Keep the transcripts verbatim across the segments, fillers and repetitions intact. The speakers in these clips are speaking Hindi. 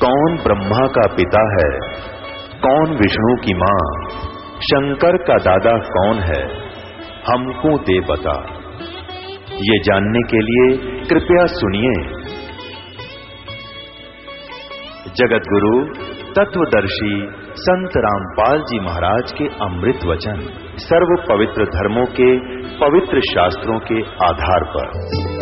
कौन ब्रह्मा का पिता है, कौन विष्णु की मां, शंकर का दादा कौन है, हमको दे बता। ये जानने के लिए कृपया सुनिए जगत गुरु तत्वदर्शी संत रामपाल जी महाराज के अमृत वचन सर्व पवित्र धर्मों के पवित्र शास्त्रों के आधार पर।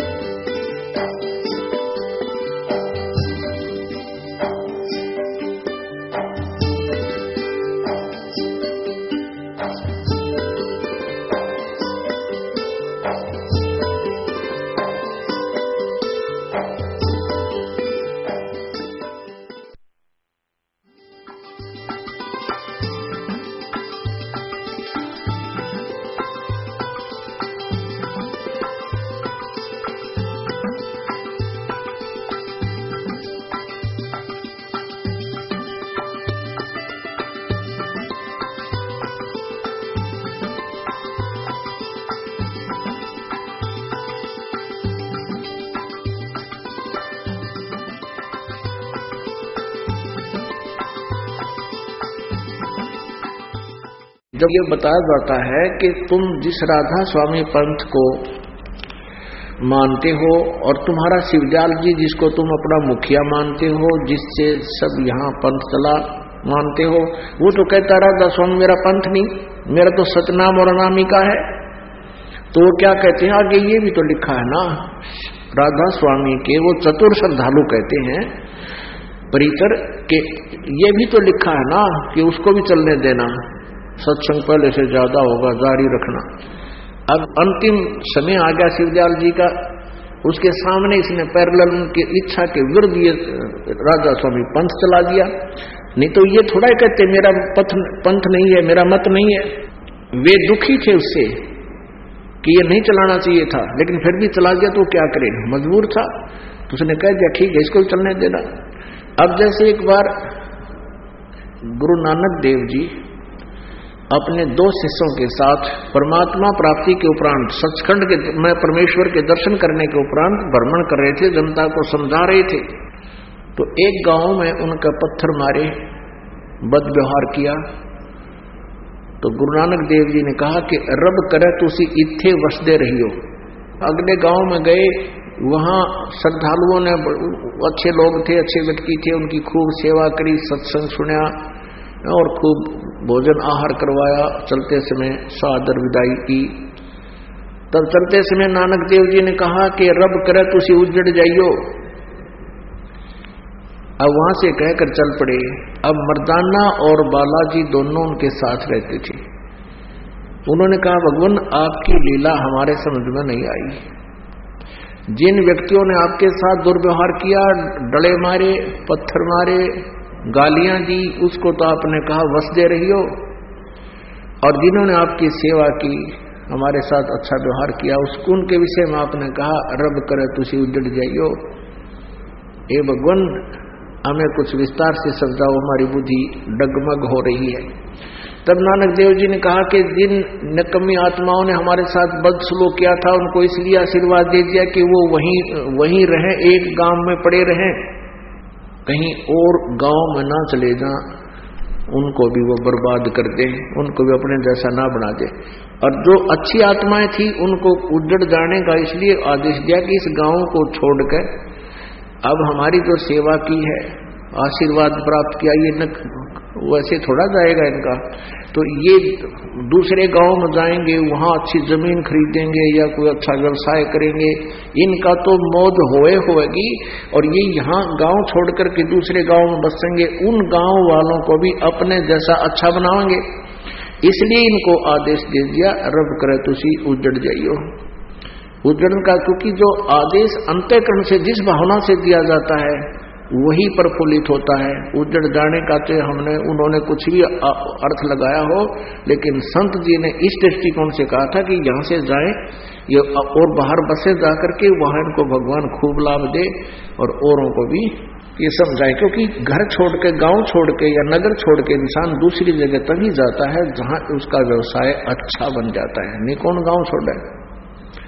जब ये बताया जाता है कि तुम जिस राधा स्वामी पंथ को मानते हो और तुम्हारा शिवदयाल जी जिसको तुम अपना मुखिया मानते हो, जिससे सब यहाँ पंथ चला मानते हो, वो तो कहता राधा स्वामी मेरा पंथ नहीं, मेरा तो सतनाम और अनामिका है। तो वो क्या कहते हैं आगे, ये भी तो लिखा है ना राधा स्वामी के वो चतुर श्रद्धालु कहते हैं परिकर के, ये भी तो लिखा है ना कि उसको भी चलने देना, सत्संग पहले से ज्यादा होगा, जारी रखना। अब अंतिम समय आ गया शिवदयाल जी का, उसके सामने इसने पैरेलल उनकी इच्छा के विरुद्ध ये राधा स्वामी पंथ चला दिया। नहीं तो ये थोड़ा ही कहते मेरा पथ पंथ नहीं है, मेरा मत नहीं है। वे दुखी थे उससे कि ये नहीं चलाना चाहिए था, लेकिन फिर भी चला दिया तो क्या करे, मजबूर था। तो उसने कह दिया ठीक है, इसको चलने देना। अब जैसे एक बार गुरु नानक देव जी अपने दो शिष्यों के साथ परमात्मा प्राप्ति के उपरांत सचखंड के में परमेश्वर के दर्शन करने के उपरांत भ्रमण कर रहे थे, जनता को समझा रहे थे। तो एक गांव में उनका पत्थर मारे, बद व्यवहार किया। तो गुरु नानक देव जी ने कहा कि रब करे तुसी इत्थे वसदे रहियो। अगले गांव में गए, वहां श्रद्धालुओं ने, अच्छे लोग थे, अच्छे व्यक्ति थे, उनकी खूब सेवा करी, सत्संग सुना और खूब भोजन आहार करवाया। चलते समय सादर विदाई की। तब चलते समय नानक देव जी ने कहा कि रब करे तुसी उजड़ जाइयो। अब वहां से कहकर चल पड़े। अब मर्दाना और बालाजी दोनों उनके साथ रहते थे। उन्होंने कहा भगवान आपकी लीला हमारे समझ में नहीं आई। जिन व्यक्तियों ने आपके साथ दुर्व्यवहार किया, डले मारे, पत्थर मारे, गालियां दी, उसको तो आपने कहा वसदे रहियो, और जिन्होंने आपकी सेवा की, हमारे साथ अच्छा व्यवहार किया, उसको उनके विषय में आपने कहा रब करे तुसी उजड़ जाइयो। ए भगवान हमें कुछ विस्तार से समझाओ, हमारी बुद्धि डगमग हो रही है। तब नानक देव जी ने कहा कि जिन नकमी आत्माओं ने हमारे साथ बदसलूक किया था, उनको इसलिए आशीर्वाद दे दिया कि वो वहीं वहीं रहे, एक गांव में पड़े रहें, कहीं और गांव में ना चले जा, उनको भी वो बर्बाद कर दे, उनको भी अपने जैसा ना बना दे। और जो अच्छी आत्माएं थी उनको उजड़ जाने का इसलिए आदेश दिया कि इस गांव को छोड़कर अब हमारी जो सेवा की है, आशीर्वाद प्राप्त किया, ये न वैसे थोड़ा जाएगा इनका। तो ये दूसरे गांव में जाएंगे, वहां अच्छी जमीन खरीदेंगे या कोई अच्छा व्यवसाय करेंगे, इनका तो मौज होए होएगी। और ये यहाँ गांव छोड़कर के दूसरे गांव में बसेंगे, उन गांव वालों को भी अपने जैसा अच्छा बनाएंगे। इसलिए इनको आदेश दे दिया रब करे तुसी उजड़ जाइयो। उजड़न का, क्योंकि जो आदेश अंतःकरण से जिस भावना से दिया जाता है वही प्रफुल्लित होता है। उजड़ जाने का तो हमने उन्होंने कुछ भी अर्थ लगाया हो, लेकिन संत जी ने इस दृष्टिकोण से कहा था कि यहाँ से जाएं ये और बाहर बसे जाकर के वहां इनको भगवान खूब लाभ दे और औरों को भी ये समझाए। क्योंकि घर छोड़ के, गांव छोड़ के या नगर छोड़ के इंसान दूसरी जगह तभी जाता है जहां उसका व्यवसाय अच्छा बन जाता है। नहीं कौन गांव छोड़े,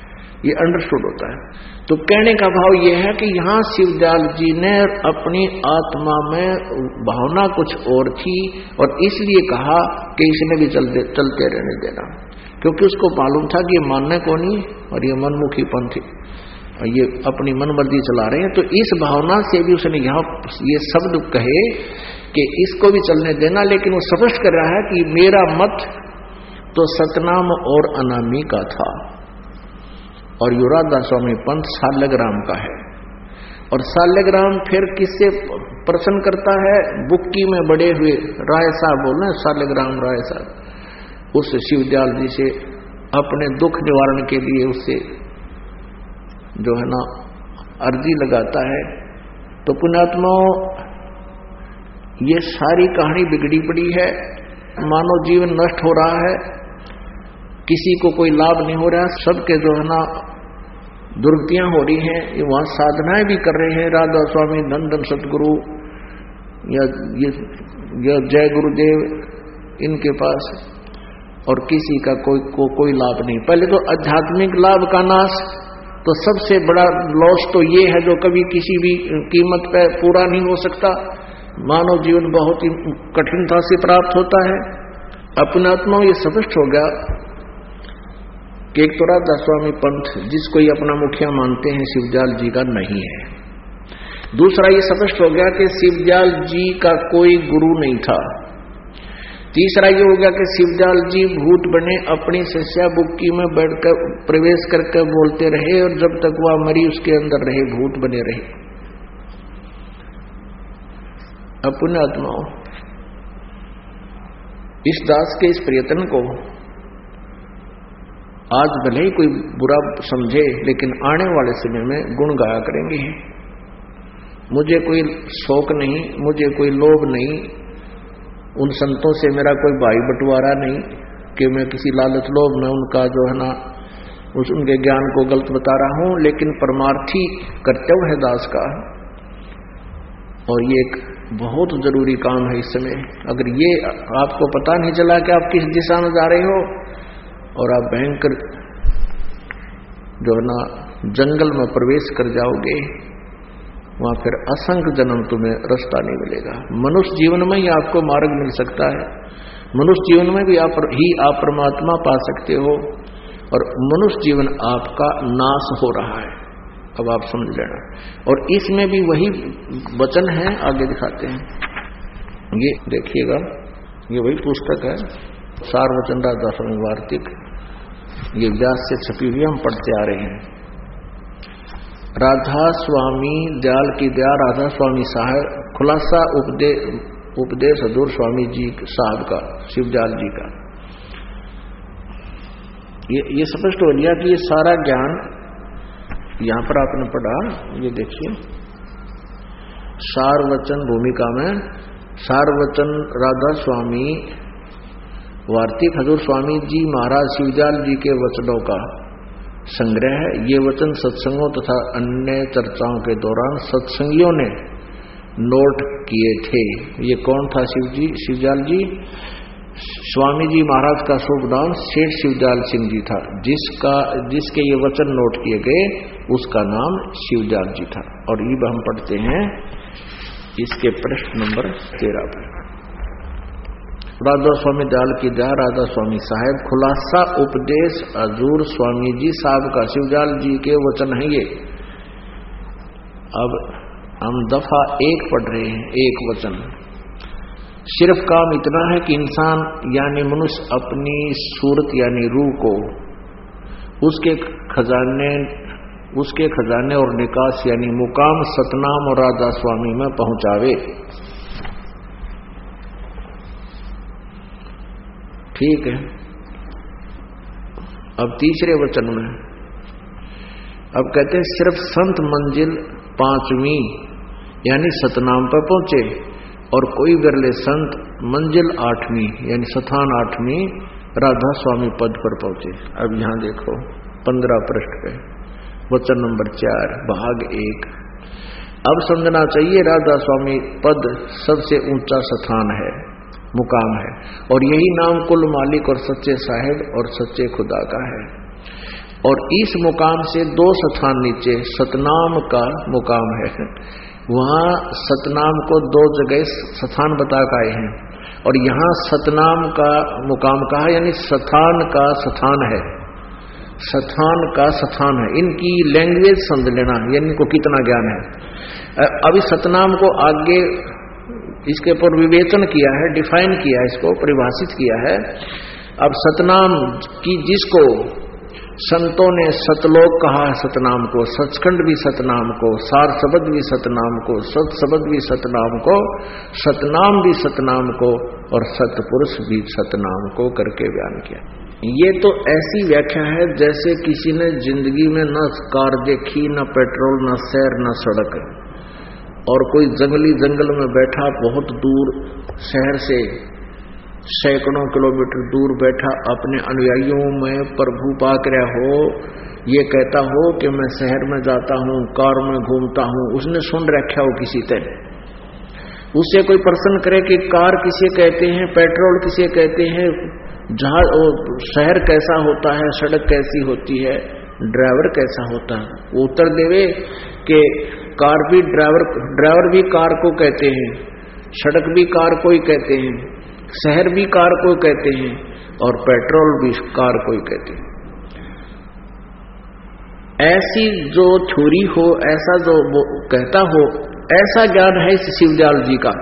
ये अंडरस्टूड होता है। तो कहने का भाव ये है कि यहाँ शिवदयाल जी ने अपनी आत्मा में भावना कुछ और थी और इसलिए कहा कि इसने भी चलते चलते रहने देना, क्योंकि उसको मालूम था कि ये मानने को नहीं और ये मनमुखी पंथ ये अपनी मनमर्जी चला रहे हैं। तो इस भावना से भी उसने यहाँ ये शब्द कहे कि इसको भी चलने देना, लेकिन वो स्पष्ट कर रहा है कि मेरा मत तो सतनाम और अनामी का था और युवराज स्वामी पंथ साल्यग्राम का है। और साल्यग्राम फिर किससे प्रसन्न करता है? बुक्की में बड़े हुए राय साहब बोल रहे साल्यग्राम राय साहब, उस शिवदयाल जी से अपने दुख निवारण के लिए उससे जो है ना अर्जी लगाता है। तो पुण्यात्माओं, ये सारी कहानी बिगड़ी पड़ी है, मानव जीवन नष्ट हो रहा है, किसी को कोई लाभ नहीं हो रहा, सबके जो है ना दुर्गतियां हो रही हैं। ये वहां साधनाएं भी कर रहे हैं राधा स्वामी, नंदन सतगुरु या ये, ये जय गुरुदेव इनके पास, और किसी का कोई को कोई लाभ नहीं। पहले तो आध्यात्मिक लाभ का नाश, तो सबसे बड़ा लॉस तो ये है जो कभी किसी भी कीमत पे पूरा नहीं हो सकता। मानव जीवन बहुत ही कठिनता से प्राप्त होता है। अपने आत्मा ये स्पष्ट हो गया कि एक तो राधा स्वामी पंथ जिसको ये अपना मुखिया मानते हैं शिवदयाल जी का नहीं है। दूसरा ये स्पष्ट हो गया कि शिवदयाल जी का कोई गुरु नहीं था। तीसरा ये हो गया कि शिवदयाल जी भूत बने, अपनी शिष्या बुक्की में बैठकर प्रवेश करके बोलते रहे और जब तक वह मरी उसके अंदर रहे, भूत बने रहे। अपने आत्माओं, इस दास के इस प्रयत्न को आज भले ही कोई बुरा समझे, लेकिन आने वाले समय में गुण गाया करेंगे। मुझे कोई शौक नहीं, मुझे कोई लोभ नहीं, उन संतों से मेरा कोई भाई बंटवारा नहीं कि मैं किसी लालच लोभ में उनका जो है ना उस उनके ज्ञान को गलत बता रहा हूं, लेकिन परमार्थी कर्तव्य है दास का, और ये एक बहुत जरूरी काम है इस समय। अगर ये आपको पता नहीं चला कि आप किस दिशा में जा रहे हो और आप भयंकर जो है ना जंगल में प्रवेश कर जाओगे, वहां फिर असंख्य जन्म तुम्हें रास्ता नहीं मिलेगा। मनुष्य जीवन में ही आपको मार्ग मिल सकता है, मनुष्य जीवन में भी आप ही आप परमात्मा पा सकते हो, और मनुष्य जीवन आपका नाश हो रहा है। अब आप समझ लेना। और इसमें भी वही वचन है, आगे दिखाते हैं, ये देखिएगा, ये वही पुस्तक है सार वचन राधा स्वामी वार्तिक, ये व्यास से छपी हुई हम पढ़ते आ रहे हैं। राधा स्वामी दयाल की दया, राधा स्वामी साहब, खुलासा उपदेश उपदेश हजूर स्वामी जी साहब का, शिवदयाल जी का। ये ये स्पष्ट हो गया कि ये सारा ज्ञान यहां पर आपने पढ़ा। ये देखिए सार वचन भूमिका में सार वचन राधा स्वामी वार्तिक हजूर स्वामी जी महाराज शिवदयाल जी के वचनों का संग्रह है। ये वचन सत्संगों तथा अन्य चर्चाओं के दौरान सत्संगियों ने नोट किए थे। ये कौन था? शिव जी शिवदयाल जी। स्वामी जी महाराज का शुभ नाम सेठ शिवदयाल सिंह जी था, जिसका जिसके ये वचन नोट किए गए उसका नाम शिवदयाल जी था। और ये हम पढ़ते हैं इसके पृष्ठ नंबर तेरह पर। राधा स्वामी दयाल की दया, राधा स्वामी साहेब, खुलासा उपदेश हजूर स्वामी जी साहब का, शिवदयाल जी के वचन है ये। अब हम दफा एक पढ़ रहे हैं, एक वचन। सिर्फ काम इतना है कि इंसान यानी मनुष्य अपनी सूरत यानी रूह को उसके खजाने उसके खजाने और निकास यानी मुकाम सतनाम और राधा स्वामी में पहुंचावे। ठीक है। अब तीसरे वचन में अब कहते हैं सिर्फ संत मंजिल पांचवी यानी सतनाम पर पहुंचे, और कोई बिरले संत मंजिल आठवीं यानी स्थान आठवीं राधा स्वामी पद पर पहुंचे। अब यहां देखो पंद्रह पृष्ठ पे वचन नंबर चार भाग एक। अब समझना चाहिए राधा स्वामी पद सबसे ऊंचा स्थान है, मुकाम है, और यही नाम कुल मालिक और सच्चे साहिब और सच्चे खुदा का है। और इस मुकाम से दो स्थान नीचे सतनाम का मुकाम है, वहां सतनाम को दो जगह स्थान बता के आए हैं और यहाँ सतनाम का मुकाम कहा, यानी स्थान का स्थान है, स्थान का स्थान है। इनकी लैंग्वेज समझ लेना, यानी इनको कितना ज्ञान है। अभी सतनाम को आगे इसके ऊपर विवेचन किया है, डिफाइन किया है, इसको परिभाषित किया है। अब सतनाम की जिसको संतों ने सतलोक कहा है, सतनाम को, सचखंड भी सतनाम को, सार शब्द भी सतनाम को, सत शब्द भी सतनाम को, सतनाम भी सतनाम को और सतपुरुष भी सतनाम को करके बयान किया। ये तो ऐसी व्याख्या है जैसे किसी ने जिंदगी में न कार देखी, न पेट्रोल, न शहर, न सड़क, और कोई जंगली जंगल में बैठा बहुत दूर शहर से सैकड़ों किलोमीटर दूर बैठा अपने अनुयायियों में प्रभु पाक रहा हो, ये कहता हो कि मैं शहर में जाता हूँ, कार में घूमता हूँ, उसने सुन रखा हो किसी तरह। उससे कोई प्रश्न करे कि कार किसे कहते हैं, पेट्रोल किसे कहते हैं, जहाज शहर कैसा होता है, सड़क कैसी होती है, ड्राइवर कैसा होता है, वो उत्तर देवे कि कार भी ड्राइवर ड्राइवर भी कार को कहते हैं, सड़क भी कार को ही कहते हैं, शहर भी कार को कहते हैं और पेट्रोल भी कार को ही कहते हैं। ऐसी जो थ्योरी हो, ऐसा जो कहता हो, ऐसा ज्ञान है इस शिवदयाल जी का।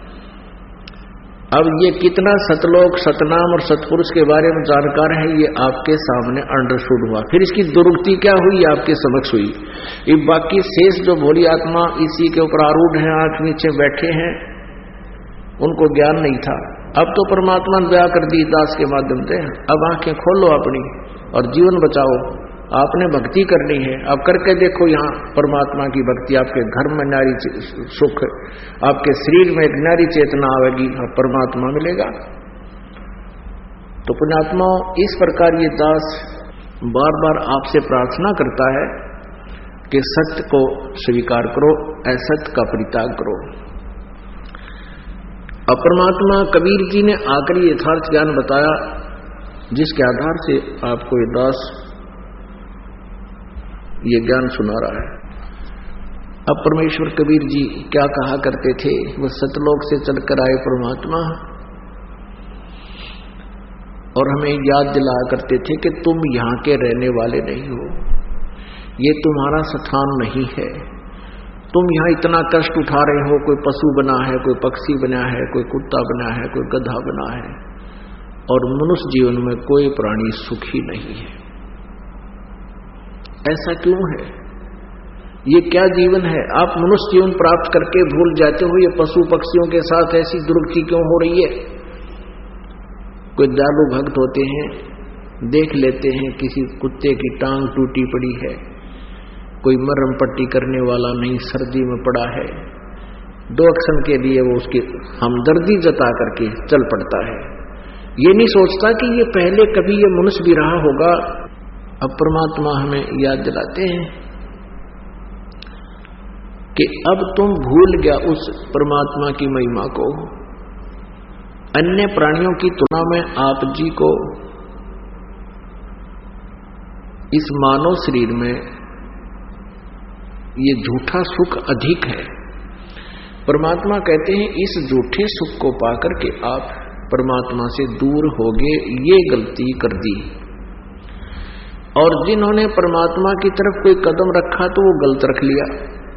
अब ये कितना सतलोक, सतनाम और सतपुरुष के बारे में जानकार है, ये आपके सामने अंडरस्टूड हुआ। फिर इसकी दुर्गति क्या हुई, आपके समक्ष हुई। ये बाकी शेष जो भोली आत्मा इसी के ऊपर आरूढ़ है, आंख नीचे बैठे हैं, उनको ज्ञान नहीं था। अब तो परमात्मा ने दया कर दी दास के माध्यम से, अब आंखें खोलो अपनी और जीवन बचाओ। आपने भक्ति करनी है, अब करके देखो, यहाँ परमात्मा की भक्ति, आपके घर में नारी सुख, आपके शरीर में एक नारी चेतना आवेगी और परमात्मा मिलेगा। तो पुण्यात्मा, इस प्रकार ये दास बार बार आपसे प्रार्थना करता है कि सत्य को स्वीकार करो, असत्य का परित्याग करो। अब परमात्मा कबीर जी ने आकर यथार्थ ज्ञान बताया, जिसके आधार से आपको ये दास ये ज्ञान सुना रहा है। अब परमेश्वर कबीर जी क्या कहा करते थे, वो सतलोक से चलकर आए परमात्मा और हमें याद दिलाया करते थे कि तुम यहाँ के रहने वाले नहीं हो, ये तुम्हारा स्थान नहीं है, तुम यहाँ इतना कष्ट उठा रहे हो। कोई पशु बना है, कोई पक्षी बना है, कोई कुत्ता बना है, कोई गधा बना है, और मनुष्य जीवन में कोई प्राणी सुखी नहीं है। ऐसा क्यों है? ये क्या जीवन है? आप मनुष्य जीवन प्राप्त करके भूल जाते हो, ये पशु पक्षियों के साथ ऐसी दुर्गति क्यों हो रही है? कोई दयालु भक्त होते हैं, देख लेते हैं किसी कुत्ते की टांग टूटी पड़ी है, कोई मरहम पट्टी करने वाला नहीं, सर्दी में पड़ा है, दो क्षण के लिए वो उसकी हमदर्दी जता करके चल पड़ता है। ये नहीं सोचता कि ये पहले कभी ये मनुष्य भी रहा होगा। अब परमात्मा हमें याद दिलाते हैं कि अब तुम भूल गया उस परमात्मा की महिमा को। अन्य प्राणियों की तुलना में आप जी को इस मानव शरीर में ये झूठा सुख अधिक है। परमात्मा कहते हैं इस झूठे सुख को पाकर के आप परमात्मा से दूर हो गए, ये गलती कर दी। और जिन्होंने परमात्मा की तरफ कोई कदम रखा तो वो गलत रख लिया।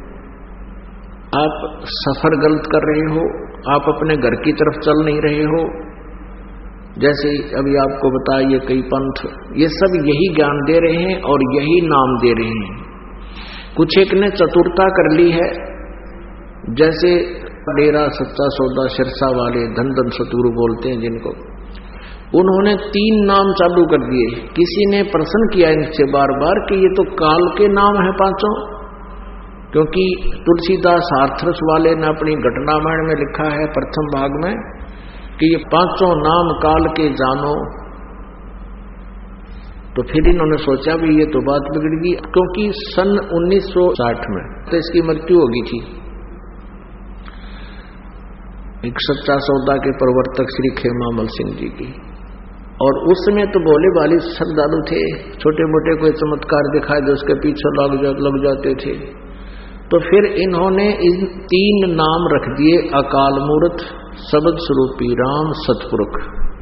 आप सफर गलत कर रहे हो, आप अपने घर की तरफ चल नहीं रहे हो। जैसे अभी आपको बताइए कई पंथ, ये सब यही ज्ञान दे रहे हैं और यही नाम दे रहे हैं। कुछ एक ने चतुरता कर ली है, जैसे डेरा सच्चा सौदा सिरसा वाले धन धन सतगुरु बोलते हैं जिनको, उन्होंने तीन नाम चालू कर दिए। किसी ने प्रश्न किया इनसे बार बार कि ये तो काल के नाम है पांचों, क्योंकि तुलसीदास हाथरस वाले ने अपनी घटनामण में लिखा है प्रथम भाग में कि ये पांचों नाम काल के जानो। तो फिर इन्होंने सोचा भी ये तो बात बिगड़ गई, क्योंकि सन उन्नीस सौ साठ में तो इसकी मृत्यु हो गई थी। एक सच्चा सौदा के प्रवर्तक श्री खेमामल सिंह जी की, और उस समय तो भोले भाले श्रद्धालु थे, छोटे मोटे कोई चमत्कार दिखाए दे उसके पीछे लग जा लग जाते थे। तो फिर इन्होंने इन तीन नाम रख दिए, अकाल मूर्त, शब्द स्वरूपी राम, सतपुरुष,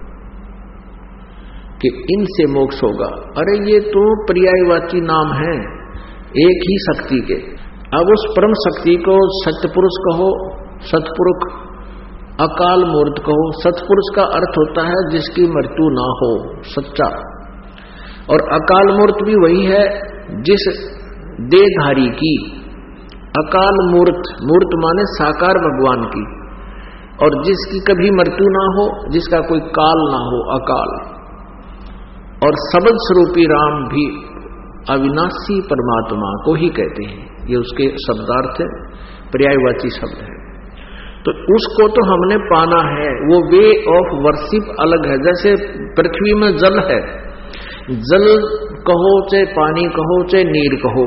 कि इनसे मोक्ष होगा। अरे ये तो पर्यायवाची नाम है एक ही शक्ति के। अब उस परम शक्ति को सत्यपुरुष कहो, सतपुरुष, अकाल मूर्त कहो। सतपुरुष का अर्थ होता है जिसकी मृत्यु ना हो, सच्चा। और अकाल मूर्त भी वही है जिस देहधारी की, अकाल मूर्त, मूर्त माने साकार भगवान की, और जिसकी कभी मृत्यु ना हो, जिसका कोई काल ना हो, अकाल। और शब्द स्वरूपी राम भी अविनाशी परमात्मा को ही कहते हैं, ये उसके शब्दार्थ है, पर्यायवाची शब्द है। तो उसको तो हमने पाना है, वो वे ऑफ वर्शिप अलग है। जैसे पृथ्वी में जल है, जल कहो चाहे पानी कहो चाहे नीर कहो,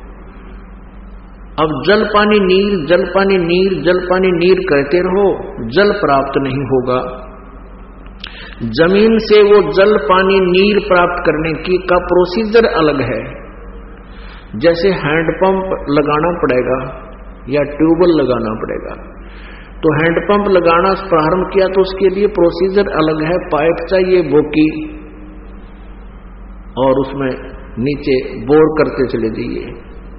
अब जल पानी नीर, जल पानी नीर, जल पानी नीर कहते रहो, जल प्राप्त नहीं होगा। जमीन से वो जल पानी नीर प्राप्त करने की का प्रोसीजर अलग है। जैसे हैंडपंप लगाना पड़ेगा या ट्यूबवेल लगाना पड़ेगा, तो हैंडपंप लगाना प्रारंभ किया तो उसके लिए प्रोसीजर अलग है। पाइप चाहिए, बोकी, और उसमें नीचे बोर करते चले जाइए,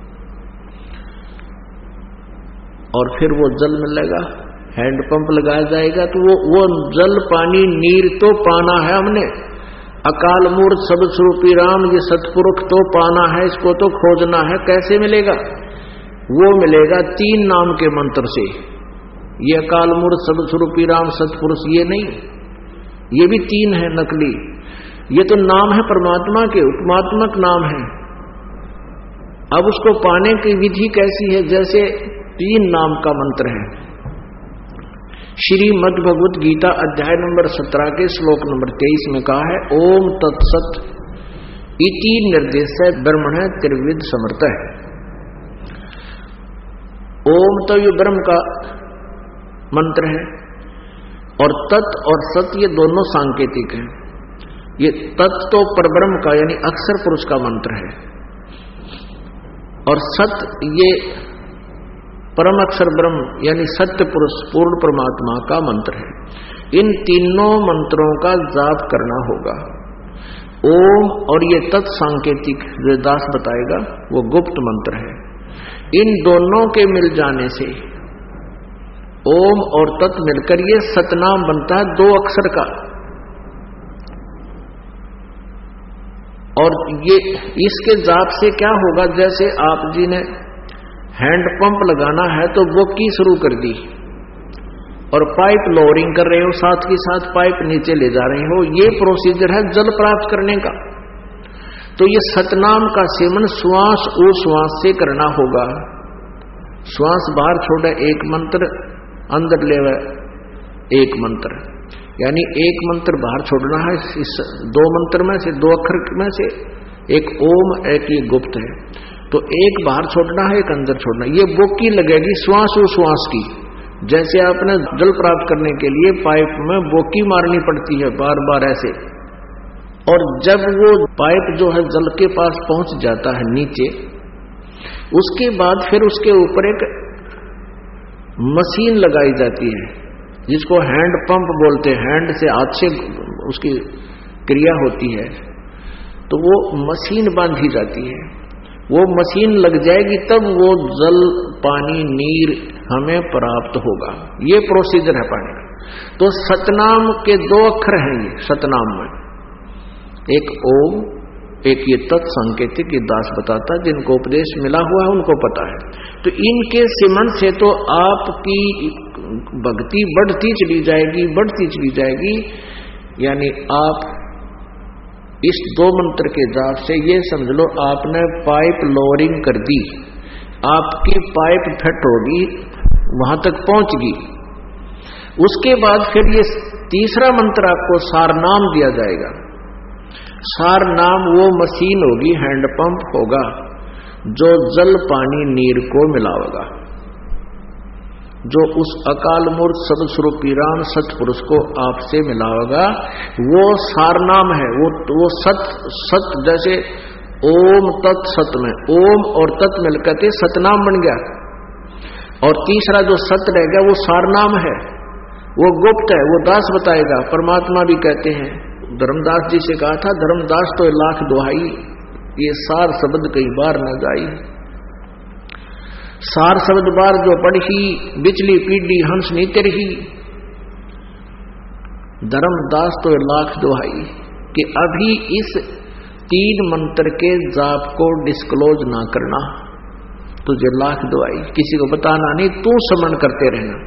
और फिर वो जल मिलेगा, हैंडपंप लगाया जाएगा, तो वो वो जल पानी नीर तो पाना है हमने। अकाल मूर्त शब्द स्वरूपी राम, ये सतपुरुष तो पाना है, इसको तो खोजना है। कैसे मिलेगा? वो मिलेगा तीन नाम के मंत्र से। ये अकाल मूर्त शब्द स्वरूपी राम, सतपुरुष, ये नहीं, ये भी तीन है नकली। ये तो नाम है परमात्मा के, उपमात्मक नाम है। अब उसको पाने की विधि कैसी है? जैसे तीन नाम का मंत्र है। श्रीमद् भगवत गीता अध्याय नंबर सत्रह के श्लोक नंबर तेईस में कहा है, ओम तत्सत इति निर्देश ब्रह्मण त्रिविध समर्थ है। ओम तो ये ब्रह्म का मंत्र है, और तत् और सत ये दोनों सांकेतिक हैं। ये तत् तो परब्रह्म का यानी अक्षर पुरुष का मंत्र है, और सत ये परम अक्षर ब्रह्म यानी सत्य पुरुष पूर्ण परमात्मा का मंत्र है। इन तीनों मंत्रों का जाप करना होगा। ओम और ये तत् सांकेतिक जो दास बताएगा वो गुप्त मंत्र है। इन दोनों के मिल जाने से ओम और तत् मिलकर ये सतनाम बनता है, दो अक्षर का। और ये इसके जाप से क्या होगा? जैसे आप जी ने हैंडपंप लगाना है तो वो की शुरू कर दी, और पाइप लोअरिंग कर रहे हो, साथ के साथ पाइप नीचे ले जा रहे हो, ये प्रोसीजर है जल प्राप्त करने का। तो ये सतनाम का सेवन श्वास और श्वास से करना होगा। श्वास बाहर छोड़े एक मंत्र, अंदर ले एक मंत्र, यानी एक मंत्र बाहर छोड़ना है। इस दो मंत्र में से, दो अक्षर में से एक ओम, एक ये गुप्त है, तो एक बाहर छोड़ना है, एक अंदर छोड़ना। ये बोकी लगेगी श्वास और श्वास की। जैसे आपने जल प्राप्त करने के लिए पाइप में बोकी मारनी पड़ती है बार बार ऐसे, और जब वो पाइप जो है जल के पास पहुंच जाता है नीचे, उसके बाद फिर उसके ऊपर एक मशीन लगाई जाती है जिसको हैंड पंप बोलते हैं। हैंड से हाथ से उसकी क्रिया होती है, तो वो मशीन बांधी जाती है। वो मशीन लग जाएगी तब वो जल पानी नीर हमें प्राप्त होगा। ये प्रोसीजर है पानी का। तो सतनाम के दो अक्षर हैं ये सतनाम में, एक ओम, एक ये तत् सांकेतिक। ये दास बताता है, जिनको उपदेश मिला हुआ है उनको पता है। तो इनके सिमन से तो आपकी भक्ति बढ़ती चली जाएगी, बढ़ती चली जाएगी। यानी आप इस दो मंत्र के जाप से ये समझ लो आपने पाइप लोअरिंग कर दी, आपकी पाइप फिट होगी, वहां तक पहुंचगी। उसके बाद फिर ये तीसरा मंत्र आपको सारनाम दिया जाएगा। सारनाम वो मशीन होगी, हैंडपंप होगा, जो जल पानी नीर को मिलावेगा। जो उस अकाल मूर्त सब स्वरूपी राम सतपुरुष को आपसे मिला होगा, वो सार नाम है। वो वो सत सत जैसे ओम तत् सत में ओम और तत् मिलकर के सतनाम बन गया, और तीसरा जो सत रह गया वो सार नाम है, वो गुप्त है, वो दास बताएगा। परमात्मा भी कहते हैं, धर्मदास जी से कहा था, धर्मदास तो लाख दुहाई, ये सार शब्द कई बार न गाई। सार शब्द बार जो पढ़ी, बिचली पीढ़ी हंस नीति रही। धर्मदास तो लाख दुहाई कि अभी इस तीन मंत्र के जाप को डिस्क्लोज ना करना, तुझे लाख दुहाई, किसी को बताना नहीं, तू स्मरण करते रहना।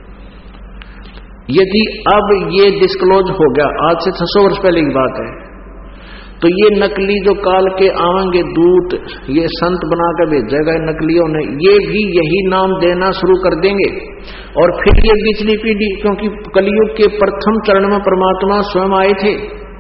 यदि अब ये डिस्क्लोज हो गया, आज से छह सौ वर्ष पहले की बात है, तो ये नकली जो काल के आवेंगे दूत, ये संत बनाकर भेजेगा नकलियों ने, ये भी यही नाम देना शुरू कर देंगे। और फिर ये पिछली पीढ़ी, क्योंकि कलयुग के प्रथम चरण में परमात्मा स्वयं आए थे,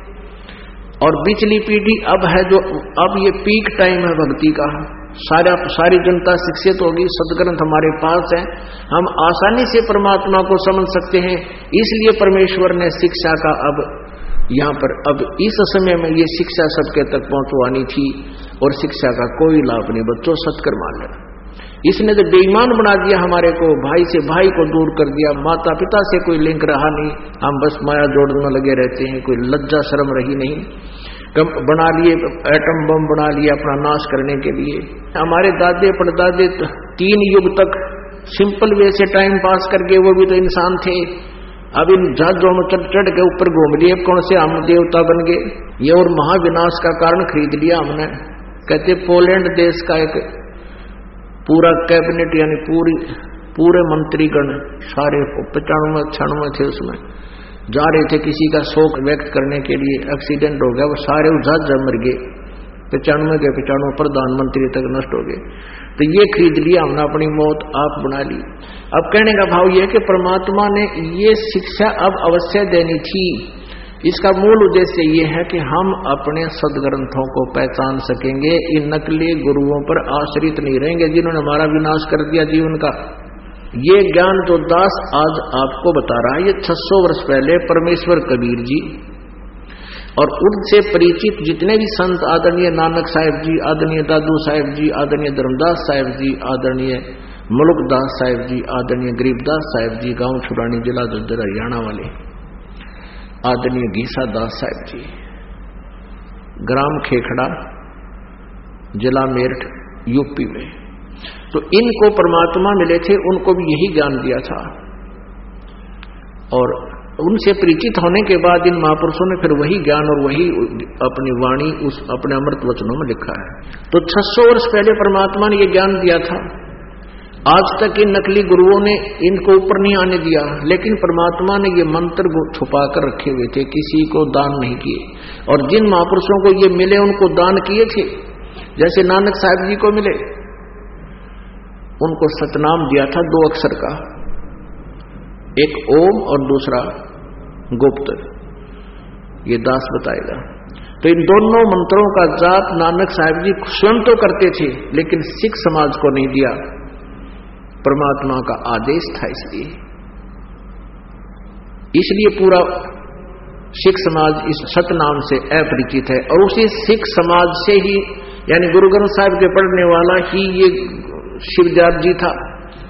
और पिछली पीढ़ी अब है जो, अब ये पीक टाइम है भक्ति का, सारा सारी जनता शिक्षित होगी, सदग्रंथ हमारे पास है, हम आसानी से परमात्मा को समझ सकते हैं। इसलिए परमेश्वर ने शिक्षा का अब यहाँ पर अब इस समय में ये शिक्षा सबके तक पहुंचवानी थी, और शिक्षा का कोई लाभ नहीं, बच्चों सत्कर्म मान लेना। इसने तो बेईमान बना दिया हमारे को, भाई से भाई को दूर कर दिया, माता पिता से कोई लिंक रहा नहीं, हम बस माया जोड़ने में लगे रहते हैं, कोई लज्जा शर्म रही नहीं, कम बना लिए एटम बम बना लिया अपना नाश करने के लिए। हमारे दादे परदादे तीन युग तक सिंपल वे से टाइम पास करके, वो भी तो इंसान थे, अब इन जहाजों में चढ़ चढ़ के ऊपर घूम लिए, कौन से हम देवता बन गए, ये और महाविनाश का कारण खरीद लिया हमने। कहते पोलैंड देश का एक पूरा कैबिनेट, यानी पूरी पूरे मंत्रीगण सारे पचानवे छियानवे थे, उसमें जा रहे थे किसी का शोक व्यक्त करने के लिए, एक्सीडेंट हो गया, वो सारे जहाज मर गए, पचानवे के पचानवे प्रधानमंत्री तक नष्ट हो गए। तो ये खरीद लिया हमने, अपनी मौत आप बना ली। अब कहने का भाव यह कि परमात्मा ने ये शिक्षा अब अवश्य देनी थी। इसका मूल उद्देश्य ये है कि हम अपने सदग्रंथों को पहचान सकेंगे, इन नकली गुरुओं पर आश्रित नहीं रहेंगे जिन्होंने हमारा विनाश कर दिया जीवन का। ये ज्ञान जो दास आज आपको बता रहा है, ये छह सौ वर्ष पहले परमेश्वर कबीर जी और उनसे परिचित जितने भी संत, आदरणीय नानक साहिब जी, आदरणीय दादू साहिब जी, आदरणीय धर्मदास साहिब जी, आदरणीय मुलुकदास साहिब जी, आदरणीय गरीबदास साहिब जी, गांव छुड़ानी जिला झज्जर हरियाणा वाले, आदरणीय घीसा दास साहिब जी, ग्राम खेखड़ा जिला मेरठ यूपी में, तो इनको परमात्मा मिले थे, उनको भी यही ज्ञान दिया था। और उनसे परिचित होने के बाद इन महापुरुषों ने फिर वही ज्ञान और वही अपनी वाणी उस अपने अमृत वचनों में लिखा है। तो छह सौ वर्ष पहले परमात्मा ने ये ज्ञान दिया था। आज तक इन नकली गुरुओं ने इनको ऊपर नहीं आने दिया, लेकिन परमात्मा ने ये मंत्र छुपा कर रखे हुए थे, किसी को दान नहीं किए। और जिन महापुरुषों को ये मिले उनको दान किए थे, जैसे नानक साहिब जी को मिले, उनको सतनाम दिया था दो अक्षर का, एक ओम और दूसरा गुप्त, ये दास बताएगा। तो इन दोनों मंत्रों का जाप नानक साहिब जी स्वयं तो करते थे, लेकिन सिख समाज को नहीं दिया, परमात्मा का आदेश था। इसलिए इसलिए पूरा सिख समाज इस सतनाम से अपरिचित है, और उसी सिख समाज से ही, यानी गुरु ग्रंथ साहिब के पढ़ने वाला ही ये शिवजात जी था।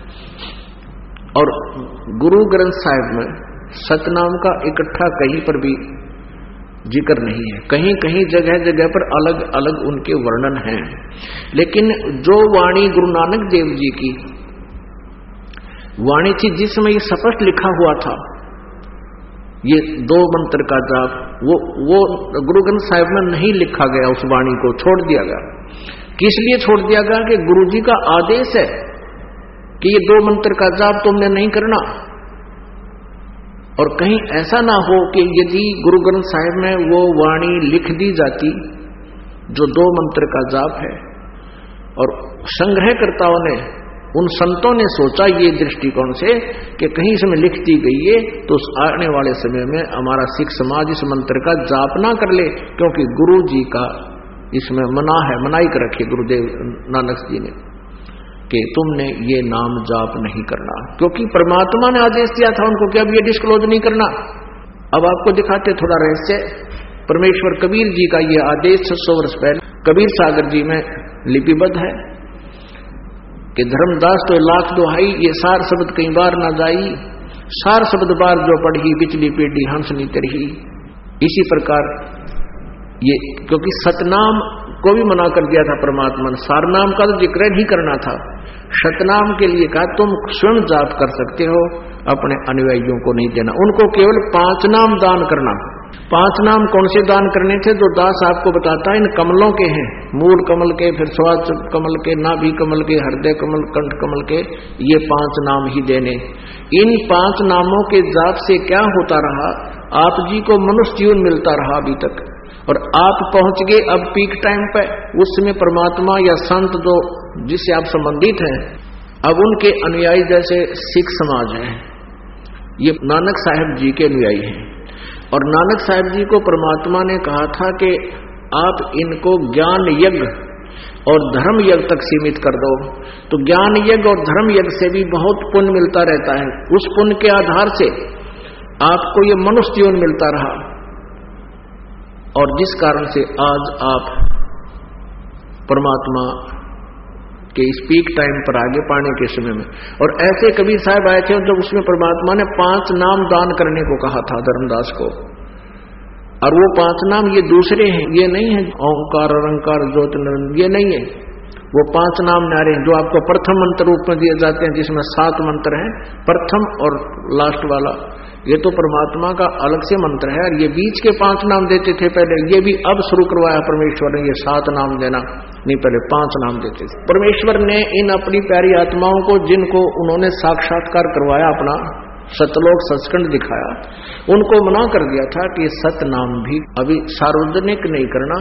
और गुरु ग्रंथ साहिब में सतनाम का इकट्ठा कहीं पर भी जिक्र नहीं है, कहीं कहीं जगह जगह पर अलग अलग उनके वर्णन हैं। लेकिन जो वाणी गुरु नानक देव जी की वाणी थी, जिसमें ये स्पष्ट लिखा हुआ था ये दो मंत्र का जाप, वो वो गुरु ग्रंथ साहिब में नहीं लिखा गया, उस वाणी को छोड़ दिया गया। किस लिए छोड़ दिया गया? कि गुरु जी का आदेश है कि ये दो मंत्र का जाप तुमने नहीं करना। और कहीं ऐसा ना हो कि यदि गुरु ग्रंथ साहिब में वो वाणी लिख दी जाती जो दो मंत्र का जाप है, और संग्रहकर्ताओं ने, उन संतों ने सोचा ये दृष्टिकोण से कि कहीं इसमें लिख दी गई है तो आने वाले समय में हमारा सिख समाज इस मंत्र का जाप ना कर ले, क्योंकि गुरु जी का इसमें मना है, मनाई कर रखी गुरुदेव नानक जी ने। कि तुमने ये नाम जाप नहीं करना, क्योंकि परमात्मा ने आदेश दिया था उनको कि अब ये डिस्क्लोज नहीं करना। अब आपको दिखाते थोड़ा रहस्य। परमेश्वर कबीर जी का ये आदेश छह सौ वर्ष पहले कबीर सागर जी में लिपिबद्ध है कि धर्मदास तो लाख दुहाई, ये सार शब्द कई बार ना जाई, सार शब्द बार जो पढ़ी पिछली पीढ़ी हंस नी तरही। इसी प्रकार ये, क्योंकि सतनाम को भी मना कर दिया था परमात्मा ने, सारनाम का तो जिक्र नहीं करना था, शतनाम के लिए कहा तुम स्वयं जाप कर सकते हो, अपने अनुयायियों को नहीं देना, उनको केवल पांच नाम दान करना। पांच नाम कौन से दान करने थे? जो दास आपको बताता है इन कमलों के हैं, मूल कमल के, फिर स्वाद कमल के, नाभि कमल के, हृदय कमल, कंठ कमल के, ये पांच नाम ही देने। इन पांच नामों के जाप से क्या होता रहा, आप जी को मनुष्य जीवन मिलता रहा अभी तक, और आप पहुंच गए अब पीक टाइम पे। उसमें परमात्मा या संत जो जिससे आप संबंधित हैं, अब उनके अनुयायी जैसे सिख समाज है, ये नानक साहिब जी के अनुयायी हैं, और नानक साहिब जी को परमात्मा ने कहा था कि आप इनको ज्ञान यज्ञ और धर्म यज्ञ तक सीमित कर दो। तो ज्ञान यज्ञ और धर्म यज्ञ से भी बहुत पुण्य मिलता रहता है, उस पुण्य के आधार से आपको ये मनुष्य जीवन मिलता रहा, और जिस कारण से आज आप परमात्मा के इस पीक टाइम पर आगे पाने के समय में। और ऐसे कबीर साहब आए थे जब उसमें परमात्मा ने पांच नाम दान करने को कहा था धर्मदास को, और वो पांच नाम ये दूसरे हैं, ये नहीं है ओंकार अरंकार ज्योति निरंजन, ये नहीं है, वो पांच नाम नारे हैं जो आपको प्रथम मंत्र रूप में दिए जाते हैं, जिसमें सात मंत्र हैं, प्रथम और लास्ट वाला ये तो परमात्मा का अलग से मंत्र है, और ये बीच के पांच नाम देते थे पहले, ये भी अब शुरू करवाया परमेश्वर ने, ये सात नाम देना नहीं, पहले पांच नाम देते थे। परमेश्वर ने इन अपनी प्यारी आत्माओं को, जिनको उन्होंने साक्षात्कार करवाया, अपना सतलोक सचखंड दिखाया, उनको मना कर दिया था कि सत नाम भी अभी सार्वजनिक नहीं करना।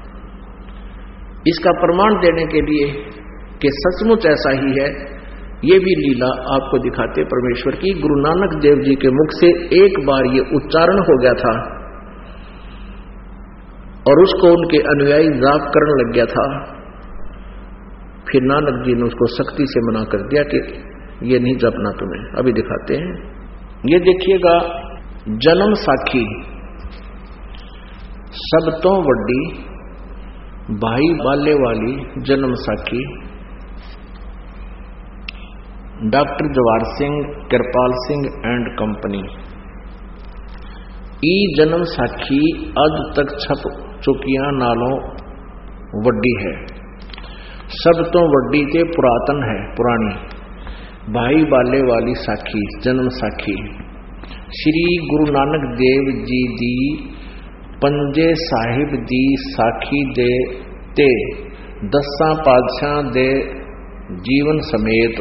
इसका प्रमाण देने के लिए कि सचमुच ऐसा ही है, ये भी लीला आपको दिखाते परमेश्वर की। गुरु नानक देव जी के मुख से एक बार ये उच्चारण हो गया था, और उसको उनके अनुयायी जाप करने लग गया था, फिर नानक जी ने उसको सख्ती से मना कर दिया कि ये नहीं जपना तुम्हें। अभी दिखाते हैं, ये देखिएगा, जन्म साखी सब तो वड्डी भाई बाले वाली जन्म साखी, doctor Jawahar Singh, Kripal Singh and company. ई जन्म साखी अज तक छप चुकिया नालों वड्डी है, सब तो वड्डी ते पुरातन है पुरानी, भाई बाले वाली साखी जन्म साखी। श्री गुरु नानक देव जी दी पंजे साहिब दी साखी दे ते दसा पातशाह दे जीवन समेत।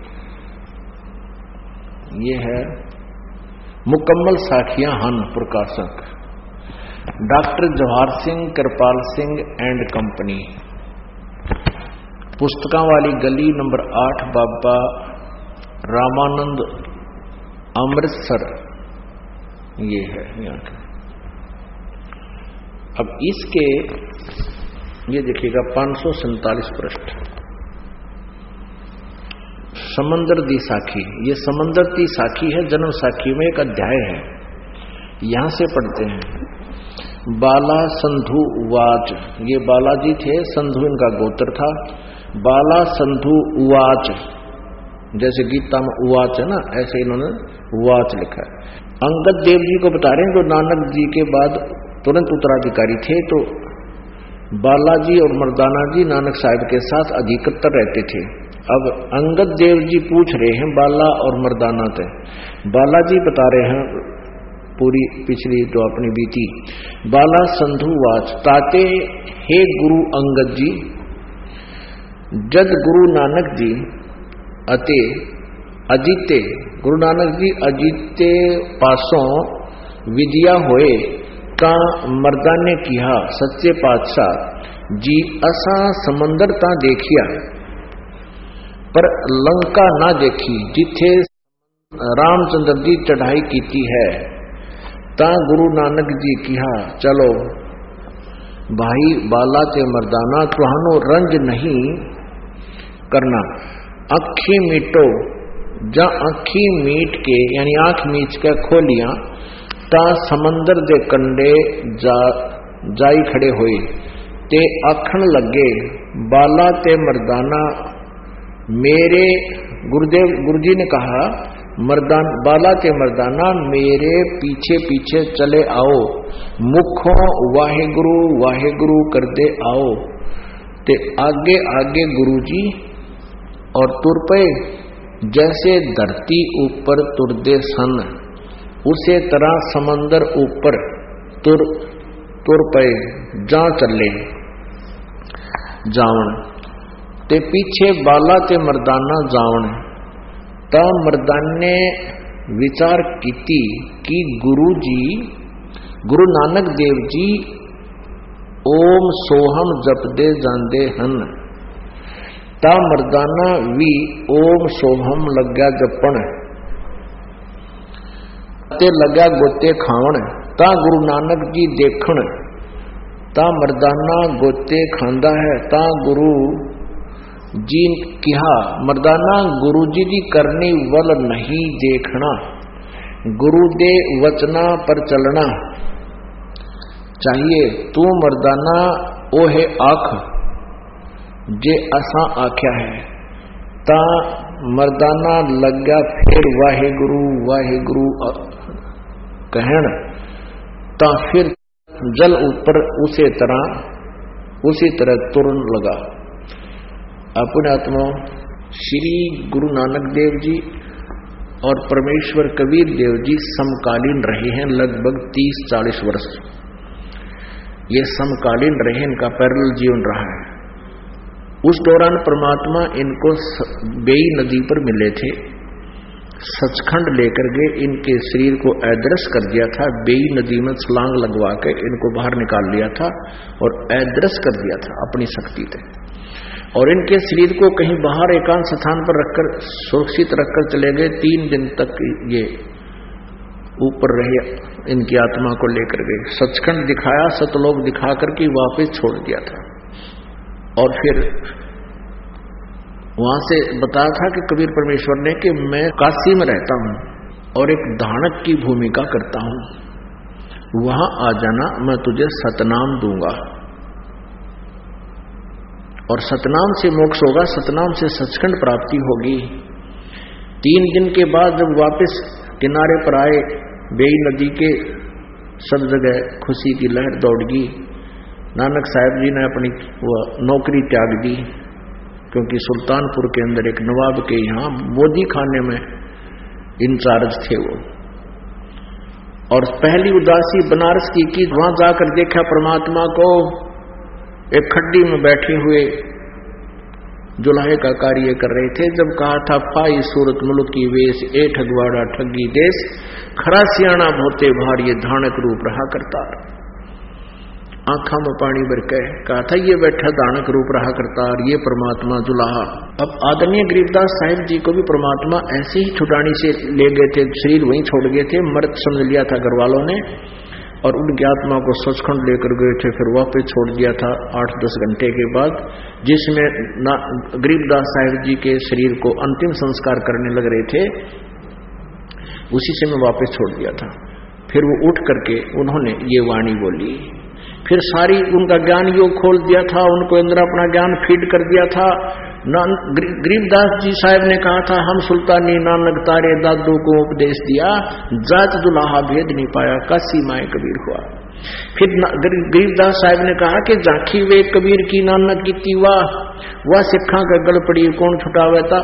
ये है मुकम्मल साखियां हन प्रकाशक doctor Jawahar Singh, Kripal Singh and company, पुस्तकां वाली गली नंबर आठ, बाबा रामानंद, अमृतसर। ये है यहाँ का। अब इसके ये देखिएगा पांच सौ सैतालीस पृष्ठ, समंदर दी साखी। ये समंदर दी साखी है, जन्म साखी में एक अध्याय है, यहां से पढ़ते हैं। बाला संधु उवाच, ये बालाजी थे, संधु इनका गोत्र था। बाला संधु उवाच, जैसे गीता में उवाच है ना, ऐसे इन्होंने उवाच लिखा है। अंगद देव जी को बता रहे हैं, जो नानक जी के बाद तुरंत उत्तराधिकारी थे। तो बालाजी और मर्दाना जी नानक साहिब के साथ अधिकतर रहते थे। अब अंगद देव जी पूछ रहे हैं बाला और मर्दाना से, बालाजी बता रहे हैं पूरी पिछली जो अपनी बीती। बाला संधु वाच ताते हे गुरु अंगद जी, जद गुरु नानक जी अते अजीते, गुरु नानक जी अजीते पासों विद्या होए का मर्दाने किया सच्चे पातशाह जी असा समंदर ता देखिया पर लंका ना देखी, जिथे रामचंद्र जी चढ़ाई कीती है। ता गुरु नानक जी किहा चलो भाई बाला ते मर्दाना, तुहानो रंज नहीं करना, अखी मीटो, जा अखी मीट के यानी आंख मीच के खोलियां ता समंदर दे कंडे जा जाई खड़े होए ते आखण लगे बाला ते मर्दाना मेरे गुरुदेव गुरुजी ने कहा मर्दान बाला ते मर्दाना मेरे पीछे पीछे चले आओ, मुखों वाहेगुरु वाहेगुरु करते आओ। ते आगे आगे गुरुजी और तुर पे जैसे धरती ऊपर तुरदे सन उसे तरह समंदर ऊपर तुर तुर पे जा चले जावन। ते पीछे बाला ते मर्दाना जावन। ता मर्दाने विचार कीती कि गुरु जी गुरु नानक देव जी ओम सोहम जपदे जांदे हन। ता मर्दाना भी ओम सोहम लग्या जपण ते लग्या गोते खावण। ता गुरु नानक जी देखण। ता मर्दाना गोते खांदा है। ता गुरु जी कहा मर्दाना गुरु जी दी करनी वल नहीं देखना, गुरु दे वचना पर चलना चाहिए। तू मर्दाना ओ है आख जे असा आख्या है। ता मर्दाना लग्या फिर वाहे गुरु वाहे गुरु कहण। ता फिर जल ऊपर उसे तरह उसी तरह तुरन लगा। अपने आत्मा श्री गुरु नानक देव जी और परमेश्वर कबीर देव जी समकालीन रहे हैं, लगभग तीस चालीस वर्ष ये समकालीन रहे, इनका पैरेलल जीवन रहा है। उस दौरान परमात्मा इनको बेई नदी पर मिले थे, सचखंड लेकर गए, इनके शरीर को अदृश्य कर दिया था, बेई नदी में छलांग लगवा के इनको बाहर निकाल लिया था और अदृश्य कर दिया था अपनी शक्ति से। और इनके शरीर को कहीं बाहर एकांत स्थान पर रखकर सुरक्षित रखकर चले गए। तीन दिन तक ये ऊपर रहे, इनकी आत्मा को लेकर गए, सचखंड दिखाया, सतलोक दिखा करके वापस छोड़ दिया था। और फिर वहां से बताया था कि कबीर परमेश्वर ने कि मैं काशी में रहता हूं और एक धानक की भूमिका करता हूं, वहां आ जाना, मैं तुझे सतनाम दूंगा और सतनाम से मोक्ष होगा, सतनाम से सचखंड प्राप्ति होगी। तीन दिन के बाद जब वापस किनारे पर आए, बेई नदी के सब जगह खुशी की लहर दौड़ गई। नानक साहब जी ने अपनी नौकरी त्याग दी, क्योंकि सुल्तानपुर के अंदर एक नवाब के यहाँ मोदी खाने में इंचार्ज थे वो। और पहली उदासी बनारस की की वहां जाकर देखा परमात्मा को एक खड्डी में बैठे हुए जुलाहे का कार्य कर रहे थे। जब कहा था फाई सूरत मुल्क की वेश ए ठगवाड़ा ठगी देश, खरा सियाणा भोते भार ये धानक रूप रहा करता। आंखों में पानी भर के कहा था ये बैठा धानक रूप रहा करता, ये परमात्मा जुलाहा। अब आदरणीय गरीबदास साहिब जी को भी परमात्मा ऐसे ही छुटानी से ले गए थे, शरीर वहीं छोड़ गए थे, मृत समझ लिया था घर वालों ने और उनकी आत्मा को सचखंड लेकर गए थे, फिर वापस छोड़ दिया था आठ दस घंटे के बाद, जिसमें गरीबदास साहिब जी के शरीर को अंतिम संस्कार करने लग रहे थे, उसी से मैं वापस छोड़ दिया था। फिर वो उठ करके उन्होंने ये वाणी बोली, फिर सारी उनका ज्ञान योग खोल दिया था, उनको अंदर अपना ज्ञान फीड कर दिया था। गरीबदास जी साहब ने कहा था हम सुल्तानी नानक तारे दादू को उपदेश दिया, जात दुलाहा भेद नहीं पाया, काशी माए कबीर हुआ। फिर गरीबदास साहब ने कहा कि झांकी वे कबीर की नानक की तीवा वह सिखा का गल पड़ी कौन छुटावता।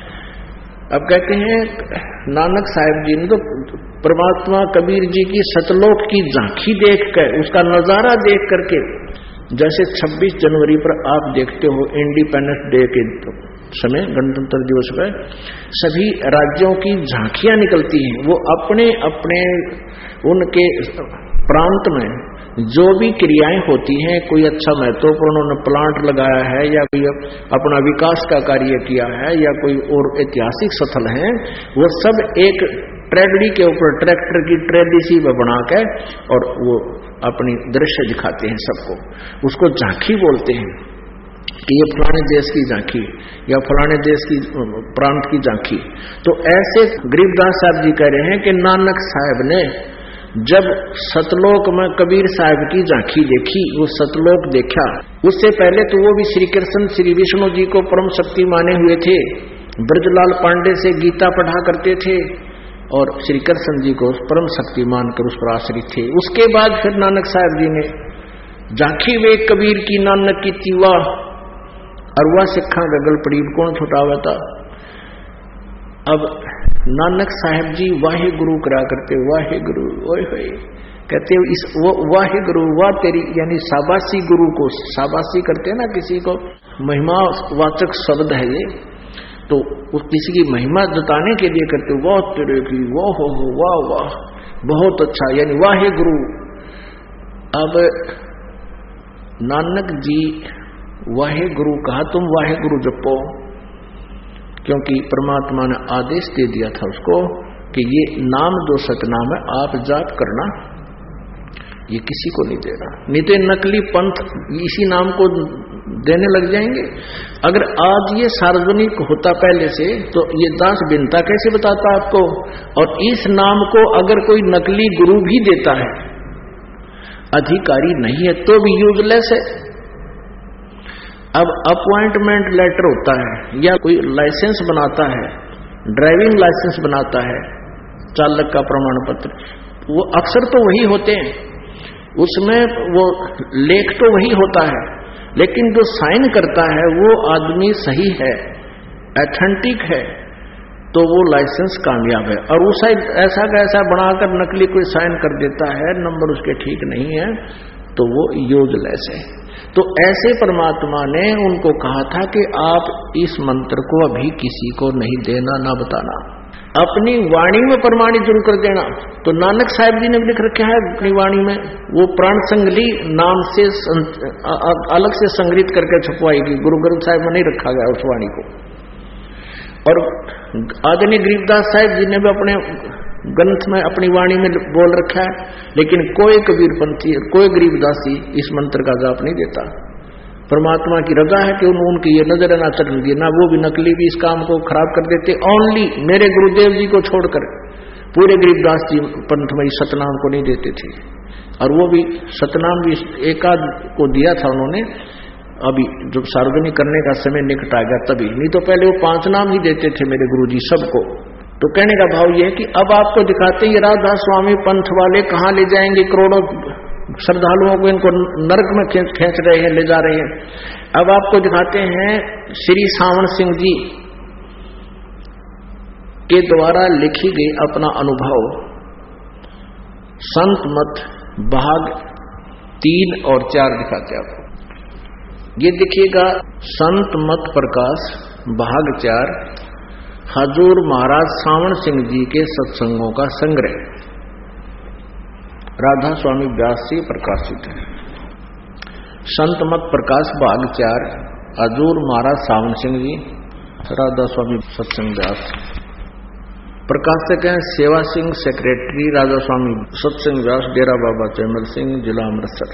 अब कहते हैं नानक साहब जी ने तो परमात्मा कबीर जी की सतलोक की झांकी देख कर, उसका नजारा देख करके, जैसे छब्बीस जनवरी पर आप देखते हो इंडिपेंडेंस डे के समय, गणतंत्र दिवस पर सभी राज्यों की झांकियां निकलती हैं। वो अपने अपने उनके प्रांत में जो भी क्रियाएं होती हैं, कोई अच्छा महत्वपूर्ण उन्होंने प्लांट लगाया है या कोई अपना विकास का कार्य किया है या कोई और ऐतिहासिक स्थल है, वो सब एक ट्रेडली के ऊपर ट्रैक्टर की ट्रेडी सी बना के और वो अपनी दृश्य दिखाते हैं सबको, उसको झांकी बोलते हैं। कि ये फलाने देश की झांकी या फलाने देश की प्रांत की झांकी। तो ऐसे गरीबदास साहब जी कह रहे हैं कि नानक साहब ने जब सतलोक में कबीर साहब की झांकी देखी, वो सतलोक देखा, उससे पहले तो वो भी श्री कृष्ण श्री विष्णु जी को परम शक्ति माने हुए थे, ब्रजलाल पांडे से गीता पढ़ा करते थे और श्री कृष्ण जी को परम शक्ति मानकर उस पर आश्रित थे। उसके बाद फिर नानक साहब जी ने झांकी वे कबीर की नानक की तीवा अरुआ सिखा गगल पड़ी कौन छुटावा था। अब नानक साहब जी वाहे गुरु करा करते, वाहे गुरु ओए होए कहते इस वो वाहे गुरु वाह तेरी, यानी शाबाशी गुरु को शाबाशी करते ना किसी को, महिमा वाचक शब्द है ये, तो उस किसी की महिमा जताने के लिए करते, वाह तेरे की वाह हो हो वाह वाह बहुत अच्छा, यानी वाहे गुरु। अब नानक जी वाहे गुरु कहा, तुम वाहे गुरु जपो, क्योंकि परमात्मा ने आदेश दे दिया था उसको कि ये नाम जो सतनाम है आप जाप करना, ये किसी को नहीं देना, नहीं तो नकली पंथ इसी नाम को देने लग जाएंगे। अगर आज ये सार्वजनिक होता पहले से तो ये दास बिनता कैसे बताता आपको। और इस नाम को अगर कोई नकली गुरु भी देता है, अधिकारी नहीं है, तो भी यूजलेस है। अब अपॉइंटमेंट लेटर होता है या कोई लाइसेंस बनाता है, ड्राइविंग लाइसेंस बनाता है, चालक का प्रमाण पत्र, वो अक्सर तो वही होते हैं, उसमें वो लेख तो वही होता है, लेकिन जो साइन करता है वो आदमी सही है, ऑथेंटिक है, तो वो लाइसेंस कामयाब है। और उस ऐसा का ऐसा बनाकर नकली कोई साइन कर देता है, नंबर उसके ठीक नहीं है, तो वो यूजलेस है। तो ऐसे परमात्मा ने उनको कहा था कि आप इस मंत्र को अभी किसी को नहीं देना, ना बताना, अपनी वाणी में प्रमाणित जरूर कर देना। तो नानक साहब जी ने भी लिख रखा है अपनी वाणी में, वो प्राण संगली नाम से अलग से संग्रहित करके छपवाएगी, गुरु ग्रंथ साहिब में नहीं रखा गया उस वाणी को। और आदरणीय गरीबदास साहब जी ने भी अपने ग्रंथ में अपनी वाणी में बोल रखा है, लेकिन कोई कबीरपंथी कोई गरीबदासी इस मंत्र का जाप नहीं देता। परमात्मा की रजा है कि उन, उनकी ये नजर ना चढ़ने दी, ना वो भी नकली भी इस काम को खराब कर देते। ओनली मेरे गुरुदेव जी को छोड़कर पूरे गरीबदास जी पंथ में सतनाम को नहीं देते थे, और वो भी सतनाम भी एकाध को दिया था उन्होंने, अभी जब सार्वजनिक करने का समय निकट आ गया तभी, नहीं तो पहले वो पांच नाम ही देते थे मेरे गुरुजी सबको। तो कहने का भाव यह है कि अब आपको दिखाते हैं ये राधा स्वामी पंथ वाले कहाँ ले जाएंगे, करोड़ों श्रद्धालुओं को इनको नरक में खींच खींच रहे हैं, ले जा रहे हैं। अब आपको दिखाते हैं श्री सावण सिंह जी के द्वारा लिखी गई अपना अनुभव, संत मत भाग तीन और चार दिखाते हैं आपको। ये देखिएगा, संत मत प्रकाश भाग चार, हजूर महाराज सावण सिंह जी के सत्संगों का संग्रह, राधा स्वामी व्यास से प्रकाशित है। संत मत प्रकाश भाग चार, हजूर महाराज सावण सिंह जी, राधा स्वामी सत्संग व्यास। प्रकाशक हैं सेवा सिंह, सेक्रेटरी राधा स्वामी सत्संग व्यास, डेरा बाबा चैमल सिंह, जिला अमृतसर।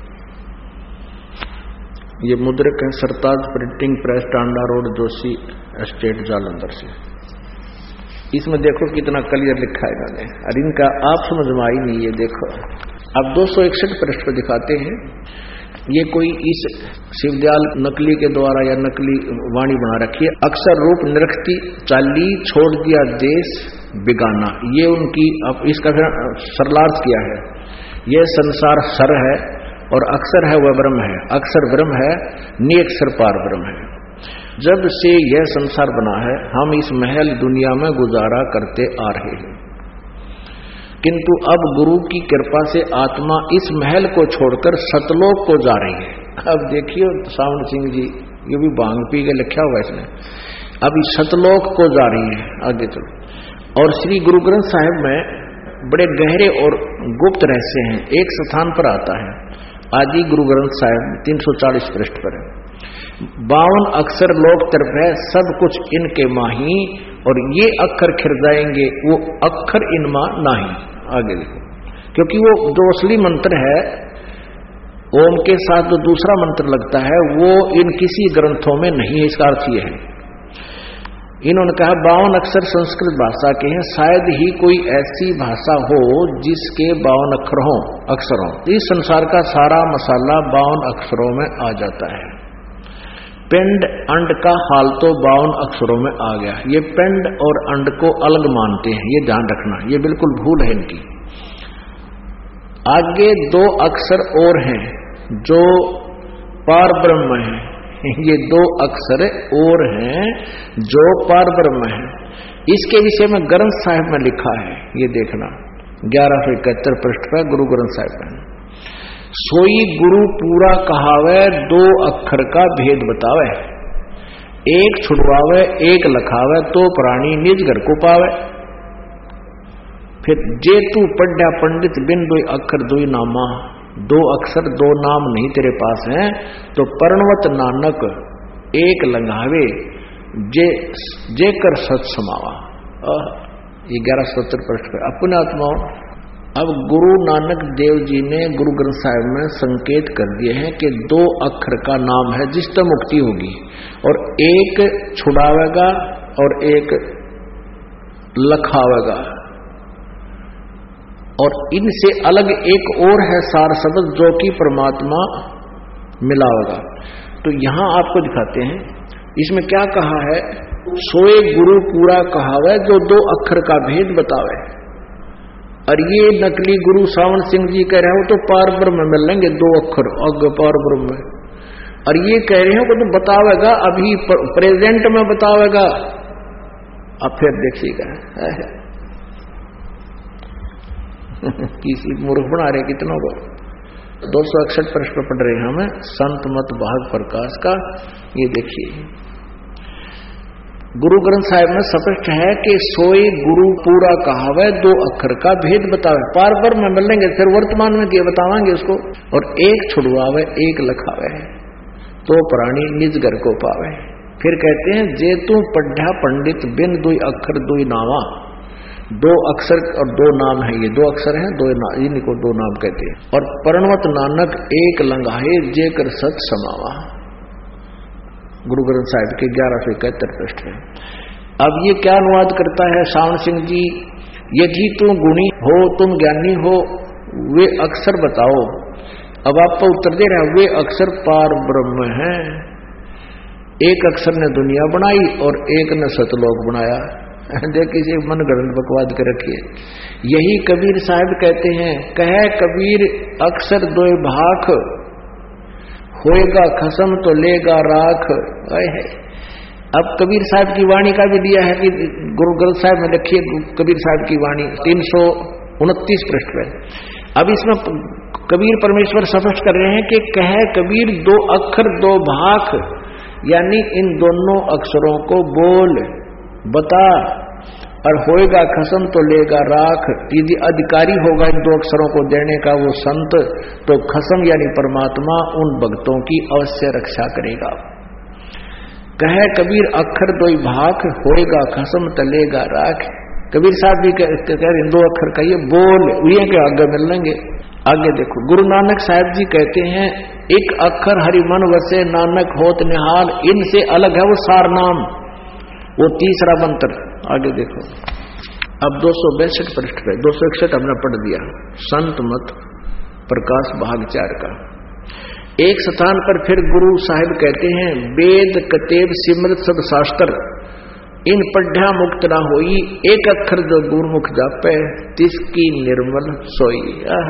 ये मुद्रक है Sartaj printing press, Tanda Road, Joshi Estate, Jalandhar से। इसमें देखो कितना क्लियर लिखा है इन्होंने, और इनका आप समझ में आई नहीं। ये देखो अब दो सौ इकसठ पृष्ठ पर दिखाते हैं, ये कोई इस शिवदयाल नकली के द्वारा या नकली वाणी बना रखी है। अक्सर रूप निरखती चाली, छोड़ दिया देश बिगाना, ये उनकी इसका सरलार्थ किया है। ये संसार सर है और अक्सर है वह ब्रह्म है, अक्सर ब्रह्म है, निअक्षर पार ब्रह्म है। जब से यह संसार बना है हम इस महल दुनिया में गुजारा करते आ रहे हैं, किंतु अब गुरु की कृपा से आत्मा इस महल को छोड़कर सतलोक को जा रही है। अब देखिए सावण सिंह जी, ये भी भांग पी के लिखा हुआ इसने, अभी सतलोक को जा रही है आगे चलो। और श्री गुरु ग्रंथ साहिब में बड़े गहरे और गुप्त रहस्य हैं। एक स्थान पर आता है, आदि गुरु ग्रंथ साहिब तीन सौ चालीस पृष्ठ पर है, बावन अक्षर लोक तरफ है, सब कुछ इनके माही, और ये अक्षर खिर जाएंगे, वो अक्षर इनमा नाही। आगे देखो, क्योंकि वो जो असली मंत्र है ओम के साथ जो दूसरा मंत्र लगता है वो इन किसी ग्रंथों में नहीं है। इसका अर्थ ये है, इन्होंने कहा बावन अक्षर संस्कृत भाषा के हैं, शायद ही कोई ऐसी भाषा हो जिसके बावन अक्षर हों अक्षरों इस संसार का सारा मसाला बावन अक्षरों में आ जाता है। पिंड अंड का हाल तो बावन अक्षरों में आ गया। ये पिंड और अंड को अलग मानते हैं, ये ध्यान रखना, ये बिल्कुल भूल है इनकी। आगे दो अक्षर और हैं जो पार ब्रह्म है, ये दो अक्षर और हैं जो पार ब्रह्म है। इसके विषय में ग्रंथ साहिब में लिखा है, ये देखना ग्यारह सौ इकहत्तर पृष्ठ पर गुरु ग्रंथ साहिब में, सोई गुरु पूरा कहावे दो अक्षर का भेद बतावे, एक छुड़वावे एक लखावे तो प्राणी निज घर को पावे। फिर जे तू पढ़ा पंडित बिन दो अक्षर दो नामा, दो अक्षर दो नाम नहीं तेरे पास हैं तो पर्णवत नानक एक लंघावे जे जे कर सच समावा। ये ग्यारह सौ सत्तर पृष्ठ पे अपने आत्माओं। अब गुरु नानक देव जी ने गुरु ग्रंथ साहिब में संकेत कर दिए हैं कि दो अक्षर का नाम है जिससे मुक्ति होगी, और एक छुड़ावेगा और एक लखावेगा, और इनसे अलग एक और है सार शब्द जो कि परमात्मा मिलावेगा। तो यहां आपको दिखाते हैं, इसमें क्या कहा है, सोए गुरु पूरा कहावे जो दो अक्षर का भेद बतावे। और ये नकली गुरु सावन सिंह जी कह रहे हो तो पार ब्रह्म में मिलेंगे दो अक्षर अग पार ब्रह्म, और ये कह रहे हो कि तो बतावेगा अभी प्रेजेंट में बतावेगा। अब फिर देखिएगा किसी मूर्ख बना रहे कितनों को। दो सौ इकसठ पृष्ठ पर पढ़ रहे हैं हमें संत मत भाग प्रकाश का। ये देखिए गुरु ग्रंथ साहिब में स्पष्ट है कि सोई गुरु पूरा कहावे दो अक्षर का भेद बतावे, पार पर में मिलेंगे फिर वर्तमान में दिए बतावांगे उसको, और एक छुड़वावे एक लखावे तो प्राणी निज घर को पावे। फिर कहते हैं जे तू पढ़ा पंडित बिन दुई अक्षर दुई नावा, दो अक्षर और दो नाम है, ये दो अक्षर हैं दो इनको दो नाम कहते हैं। और पर्णवत नानक एक लंघाए जे कर सच समावा, गुरु ग्रंथ साहिब के ग्यारह सौ इकहत्तर पृष्ठ में। अब ये क्या अनुवाद करता है सावन सिंह जी, यदि तुम गुणी हो तुम ज्ञानी हो वे अक्षर बताओ। अब आपको उत्तर दे रहा है वे अक्षर पार ब्रह्म हैं। एक अक्षर ने दुनिया बनाई और एक ने सतलोक बनाया। किसी मन गणन बकवाद कर रखिए। यही कबीर साहब कहते हैं, कहे कबीर अक्षर दो भाख होएगा खसम तो लेगा राख। अब कबीर साहब की वाणी का भी दिया है कि गुरु ग्रंथ साहब में लिखिए कबीर साहब की वाणी तीन सौ उनतीस पृष्ठ पे। अब इसमें कबीर परमेश्वर स्पष्ट कर रहे हैं कि कहे कबीर दो अक्षर दो भाख, यानी इन दोनों अक्षरों को बोल बता, और होएगा खसम तो लेगा राख। यदि अधिकारी होगा इन दो अक्षरों को देने का वो संत, तो खसम यानी परमात्मा उन भक्तों की अवश्य रक्षा करेगा। कहे कबीर अक्षर दो भाख होएगा खसम तलेगा राख। कबीर साहब भी कह रहे दो अक्षर का ये बोल उन्हीं के आगे मिलेंगे। आगे देखो गुरु नानक साहब जी कहते हैं, एक अक्षर हरि मन वसे नानक होत निहाल, इनसे अलग है वो सार नाम, वो तीसरा मंत्र। आगे देखो अब दो सौ बैसठ पृष्ठ पे, दो सौ इकसठ हमने पढ़ दिया संत मत प्रकाश भाग चार का। एक स्थान पर फिर गुरु साहिब कहते हैं, वेद कतेब सिमरत सब शास्त्र इन पढ़ा मुक्त ना होई, एक अक्षर जो गुरुमुख जापे तिसकी निर्मल सोई।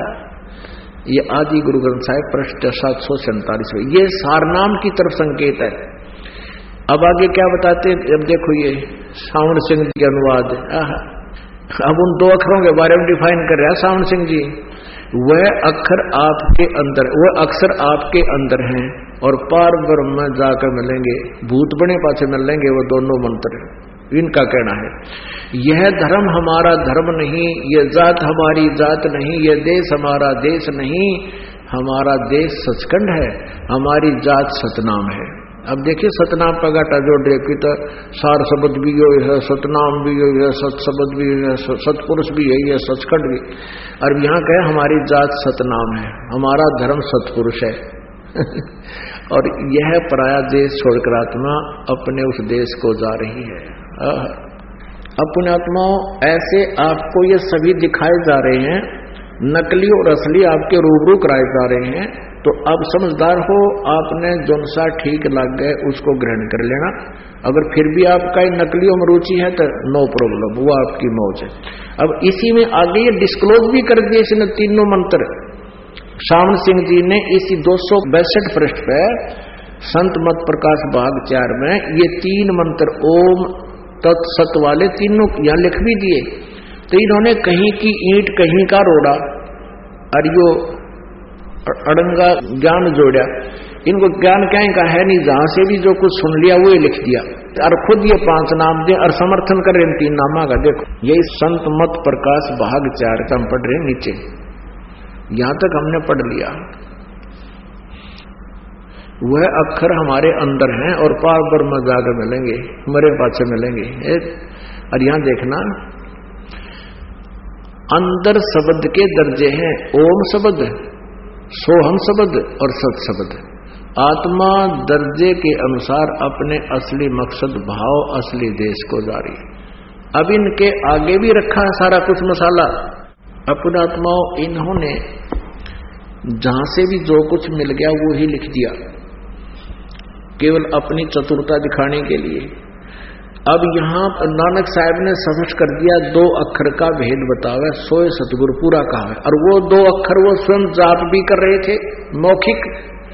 ये आदि गुरु ग्रंथ साहिब पृष्ठ सात सौ सैंतालीस में ये सारनाम की तरफ संकेत है। अब आगे क्या बताते हैं, अब देखो ये सावन सिंह जी के अनुवाद। अब उन दो अक्षरों के बारे में डिफाइन कर रहा है सावन सिंह जी। वह अक्षर आपके अंदर, वह अक्षर आपके अंदर हैं और पार ब्रह्म में जाकर मिलेंगे, भूत बने पासे मिलेंगे वो दोनों मंत्र। इनका कहना है यह धर्म हमारा धर्म नहीं, यह जात हमारी जात नहीं, यह देश हमारा देश नहीं, हमारा देश सचखंड है, हमारी जात सतनाम है। अब देखिए सतनाम का घाटा जोड़ रहे कि तो सार शब्द भी यही है, सतनाम भी यही है, सत शब्द भी यही है, सतपुरुष भी यही है, सचखंड भी। और यहाँ कहे हमारी जात सतनाम है, हमारा धर्म सतपुरुष है। और यह पराया देश छोड़कर आत्मा अपने उस देश को जा रही है। अपने आत्माओं ऐसे आपको ये सभी दिखाए जा रहे हैं, नकली और असली आपके रूबरू कराए जा रहे हैं। तो अब समझदार हो, आपने जोन सा ठीक लग गए उसको ग्रहण कर लेना। अगर फिर भी आपका नकलियों में रुचि है तो नो प्रॉब्लम, वो आपकी मौज है। अब इसी में आगे ये डिस्क्लोज भी कर दिए इसने तीनों मंत्र। श्याम सिंह जी ने इसी दो सौ बैसठ पृष्ठ पे संत मत प्रकाश भाग चार में ये तीन मंत्र ओम तत्सत वाले तीनों यहाँ लिख भी दिए। तो इन्होंने कहीं की ईंट कहीं का रोड़ा और यो अड़ंगा ज्ञान जोड़ा। इनको ज्ञान क्या का है नहीं, जहां से भी जो कुछ सुन लिया वो लिख दिया और खुद ये पांच नाम दे और समर्थन कर रहे तीन नामा का। देखो यही संत मत प्रकाश भाग चार का हम पढ़ रहे नीचे, यहां तक हमने पढ़ लिया। वह अक्षर हमारे अंदर हैं और पार पर में जाकर मिलेंगे, मरे पाछे मिलेंगे। और यहां देखना अंदर शब्द के दर्जे हैं, ओम शब्द, सोहम शब्द और सत शब्द। आत्मा दर्जे के अनुसार अपने असली मकसद भाव असली देश को जा रही है। अब इनके आगे भी रखा है सारा कुछ मसाला। अपने आत्माओं इन्होंने जहां से भी जो कुछ मिल गया वो ही लिख दिया, केवल अपनी चतुरता दिखाने के लिए। अब यहां नानक साहब ने समझ कर दिया, दो अक्षर का भेद बतावे सोए सतगुरु पूरा कहा है। और वो दो अक्षर वो स्वयं जाप भी कर रहे थे मौखिक।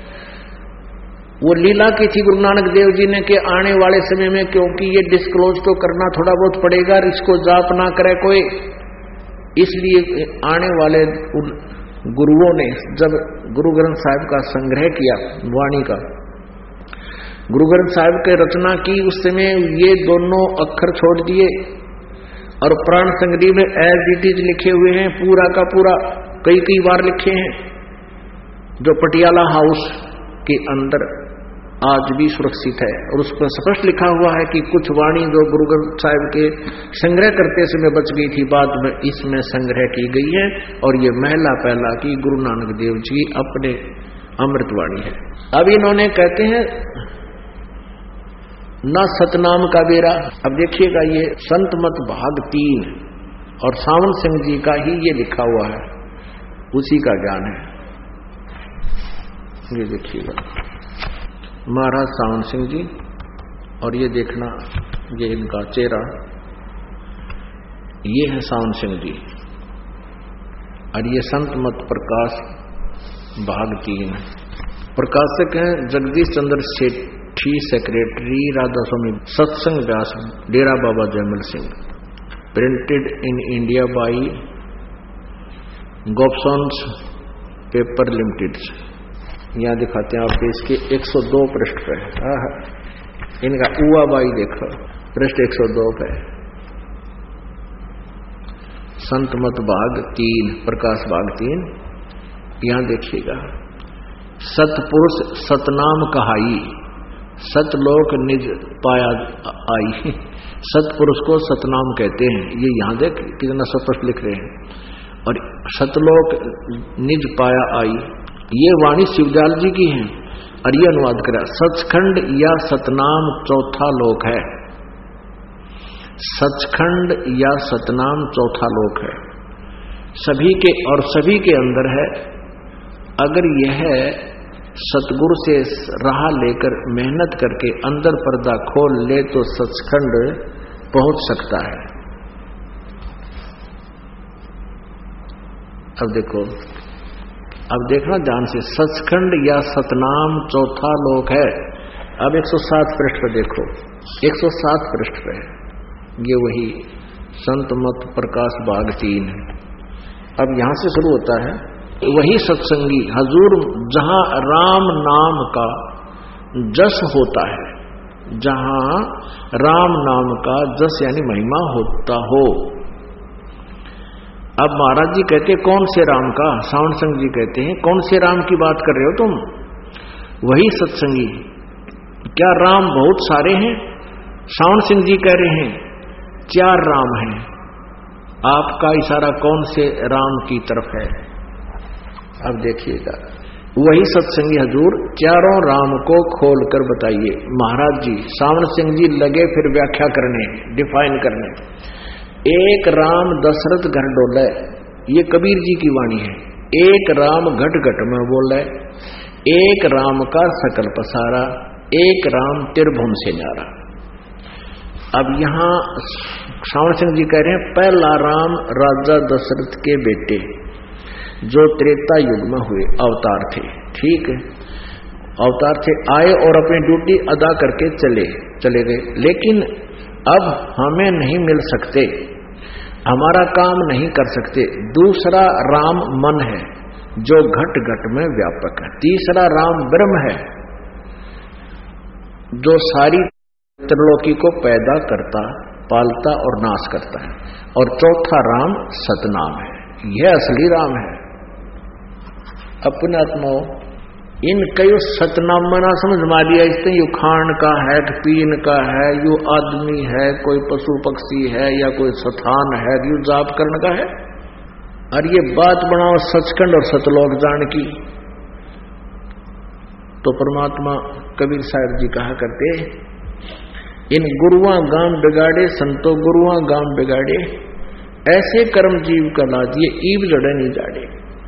वो लीला की थी गुरु नानक देव जी ने कि आने वाले समय में, क्योंकि ये डिस्क्लोज तो करना थोड़ा बहुत पड़ेगा, इसको जाप ना करे कोई, इसलिए आने वाले गुरुओं ने जब गुरु ग्रंथ साहिब का संग्रह किया वाणी का, गुरु ग्रंथ साहिब के रचना की, उस समय ये दोनों अक्षर छोड़ दिए और प्राण संग्रह में एज इट इज लिखे हुए हैं, पूरा का पूरा कई कई बार लिखे हैं, जो पटियाला हाउस के अंदर आज भी सुरक्षित है। और उस पर स्पष्ट लिखा हुआ है कि कुछ वाणी जो गुरु ग्रंथ साहिब के संग्रह करते समय बच गई थी, बाद में इसमें संग्रह की गई है। और ये महला पहला की गुरु नानक देव जी अपने अमृतवाणी है। अब इन्होंने कहते हैं न सतनाम का बेरा। अब देखिएगा ये संत मत भाग तीन और सावन सिंह जी का ही ये लिखा हुआ है, उसी का ज्ञान है। ये देखिएगा महाराज सावन सिंह जी, और ये देखना ये इनका चेहरा, ये है सावन सिंह जी। और ये संत मत प्रकाश भाग तीन प्रकाशक हैं Jagdish Chandra Sethi, secretary Radha Swami Satsang Beas Dera Baba Jaimal Singh. Printed in India by Gopsons paper limited. यहाँ दिखाते हैं आपके इसके एक सौ दो पृष्ठ पे। इनका उआ बाई देखो पृष्ठ एक सौ दो पे। संत मत भाग तीन प्रकाश भाग तीन। यहाँ देखिएगा सतपुरुष सतनाम कहाई, सतलोक निज पाया आई। सतपुरुष को सतनाम कहते हैं। ये यहाँ देख कितना स्पष्ट लिख रहे हैं। और सतलोक निज पाया आई, ये वाणी शिवदयाल जी की है। और ये अनुवाद करा सचखंड या सतनाम चौथा लोक है। सचखंड या सतनाम चौथा लोक है, सभी के और सभी के अंदर है। अगर यह सतगुरु से राह लेकर मेहनत करके अंदर पर्दा खोल ले तो सचखंड पहुंच सकता है। अब देखो, अब देखना ध्यान से, सचखंड या सतनाम चौथा लोक है। अब एक सौ सात पृष्ठ पर देखो, एक सौ सात पृष्ठ पे ये वही संत मत प्रकाश भाग तीन है। अब यहां से शुरू होता है, वही सत्संगी हजूर जहां राम नाम का जस होता है, जहां राम नाम का जस यानी महिमा होता हो। अब महाराज जी कहते हैं कौन से राम का? सावन सिंह जी कहते हैं कौन से राम की बात कर रहे हो तुम? वही सत्संगी क्या राम बहुत सारे हैं? श्रावण सिंह जी कह रहे हैं चार राम हैं। आपका इशारा कौन से राम की तरफ है? अब देखिएगा, वही सत्संगी हजूर चारों राम को खोल कर बताइए। महाराज जी, श्रावण सिंह जी लगे फिर व्याख्या करने, डिफाइन करने। एक राम दशरथ घर डोले, ये कबीर जी की वाणी है। एक राम घट घट में बोले, एक राम का सकल पसारा, एक राम तिरभुवन से न्यारा। अब यहां श्रावण सिंह जी कह रहे हैं पहला राम राजा दशरथ के बेटे जो त्रेता युग में हुए अवतार थे। ठीक है, अवतार थे, आए और अपनी ड्यूटी अदा करके चले चले गए। लेकिन अब हमें नहीं मिल सकते, हमारा काम नहीं कर सकते। दूसरा राम मन है जो घट घट में व्यापक है। तीसरा राम ब्रह्म है जो सारी त्रिलोकी को पैदा करता, पालता और नाश करता है। और चौथा राम सतनाम है, यह असली राम है। अपने आत्मा इन कई सतनाम में ना समझ मारिया, इससे यू खान का है, पीन का है, यू आदमी है, कोई पशु पक्षी है या कोई स्थान है, यू जाप करने का है। और ये बात बनाओ सचखंड और सतलोक जान की। तो परमात्मा कबीर साहब जी कहा करते, इन गुरुआ गाम बिगाड़े संतो गुरुआ गाम बिगाड़े, ऐसे कर्म जीव का लाजिए ईब जड़े नहीं जाड़े।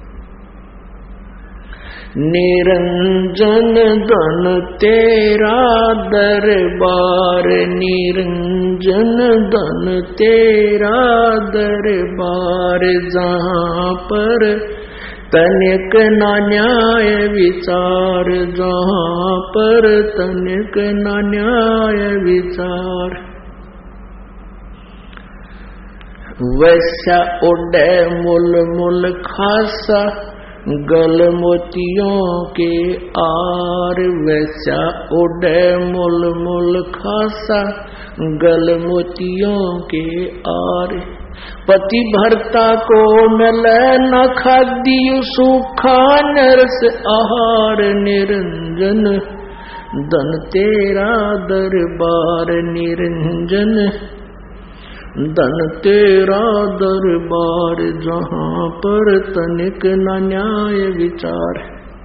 निरंजन धन तेरा दरबार, निरंजन धन तेरा दरबार, जहां पर तनिक ना न्याय विचार, जहां पर तनिक ना न्याय विचार। वैसा उड़े मुल मुल खासा, गल मोतियों के आर, वैसा उड़े मुल मुल खासा, गल मोतियों के आर। पति भरता को मिले न खाद्य सूखा नरस आहार, निरंजन धन तेरा दरबार, निरंजन धन तेरा दरबार, जहां पर तनिक न न्याय विचार।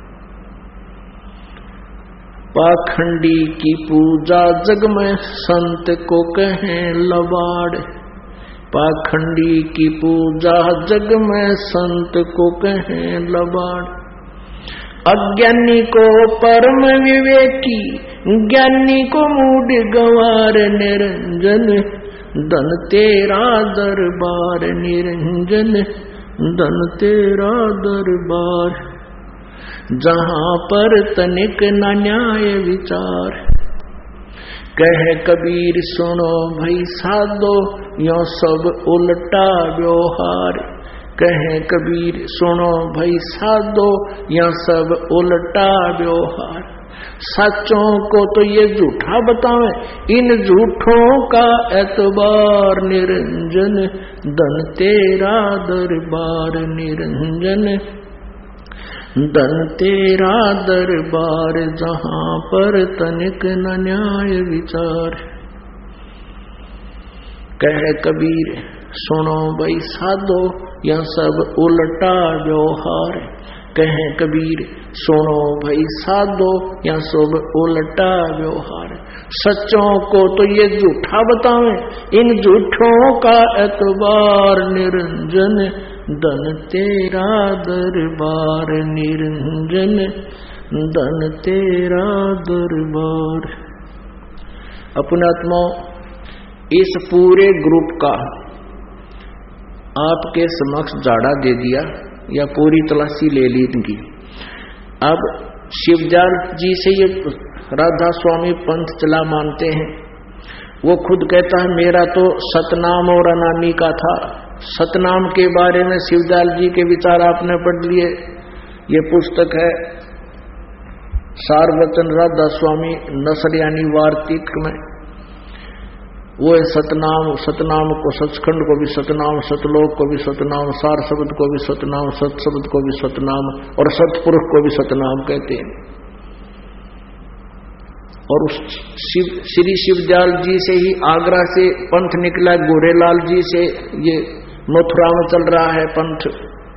पाखंडी की पूजा जग में संत को कहें लबाड़, पाखंडी की पूजा जग में संत को कहें लबाड़। अज्ञानी को परम विवेकी, ज्ञानी को मूढ़ गंवार, निरंजन धन तेरा दरबार, निरंजन धन तेरा दरबार, जहां पर तनिक न न्याय विचार। कह कबीर सुनो भई साधो, यो सब उल्टा व्यवहार। कह कबीर सुनो भई साधो, यो सब उल्टा व्यवहार। सच्चों को तो ये झूठा बतावे, इन झूठों का एतबार, निरंजन धन तेरा दरबार, निरंजन धन तेरा दरबार, जहां पर तनिक न न्याय विचार। कह कबीर सुनो भाई साधो, यह सब उल्टा व्यवहार। कह कबीर सुनो भाई साधो, यह सब उल्टा व्यवहार। सच्चों को तो ये झूठा बतावे, इन झूठों का एतबार, निरंजन धन तेरा दरबार, निरंजन धन तेरा दरबार। अपने आत्मा इस पूरे ग्रुप का आपके समक्ष जाड़ा दे दिया या पूरी तलाशी ले ली इनकी। अब शिवजाल जी से ये राधा स्वामी पंथ चला मानते हैं। वो खुद कहता है मेरा तो सतनाम और अनामी का था। सतनाम के बारे में शिवजाल जी के विचार आपने पढ़ लिए। ये पुस्तक है सारवचन राधा स्वामी नसर यानी वार्तिक में। वो है सतनाम, सतनाम को सचखंड को भी सतनाम, सतलोक को भी सतनाम, सार शब्द को भी सतनाम, सत शब्द को भी सतनाम और सतपुरुष को भी सतनाम कहते हैं। और उस शिव श्री शिवजाल जी से ही आगरा से पंथ निकला, गोरेलाल जी से ये मथुरा में चल रहा है पंथ।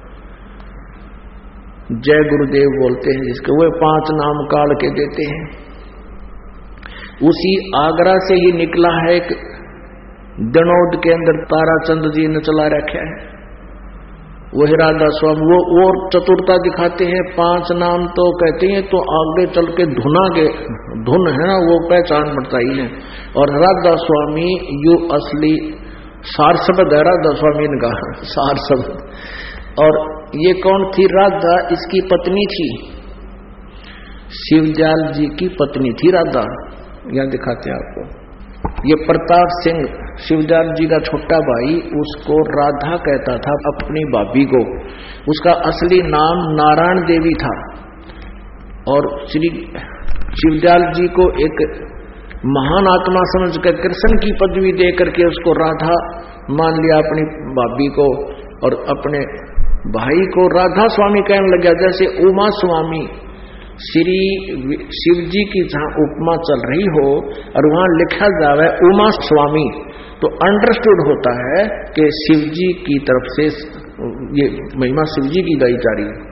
जय गुरुदेव बोलते हैं जिसके, वो पांच नाम काल के देते हैं। उसी आगरा से ही निकला है एक दनौद के अंदर ताराचंद जी ने चला रखा है, वही राधा स्वामी। वो और चतुरता दिखाते हैं, पांच नाम तो कहते हैं तो आगे चल के धुना के धुन है ना, वो पहचान पड़ता ही है। और राधा स्वामी यू असली सार शब्द है, राधा स्वामी ने कहा सार शब्द। और ये कौन थी राधा? इसकी पत्नी थी, शिवजाल जी की पत्नी थी राधा। यहां दिखाते हैं आपको। ये प्रताप सिंह शिवजाल जी का छोटा भाई, उसको राधा कहता था अपनी भाभी को। उसका असली नाम नारायण देवी था। और श्री शिवजाल जी को एक महान आत्मा समझकर कृष्ण की पदवी दे करके उसको राधा मान लिया अपनी भाभी को, और अपने भाई को राधा स्वामी कहने लगा। जैसे उमा स्वामी श्री शिव जी की जहां उपमा चल रही हो और वहां लिखा जावे उमा स्वामी, तो अंडरस्टूड होता है कि शिव जी की तरफ से ये महिमा शिव जी की गाई जा रही है।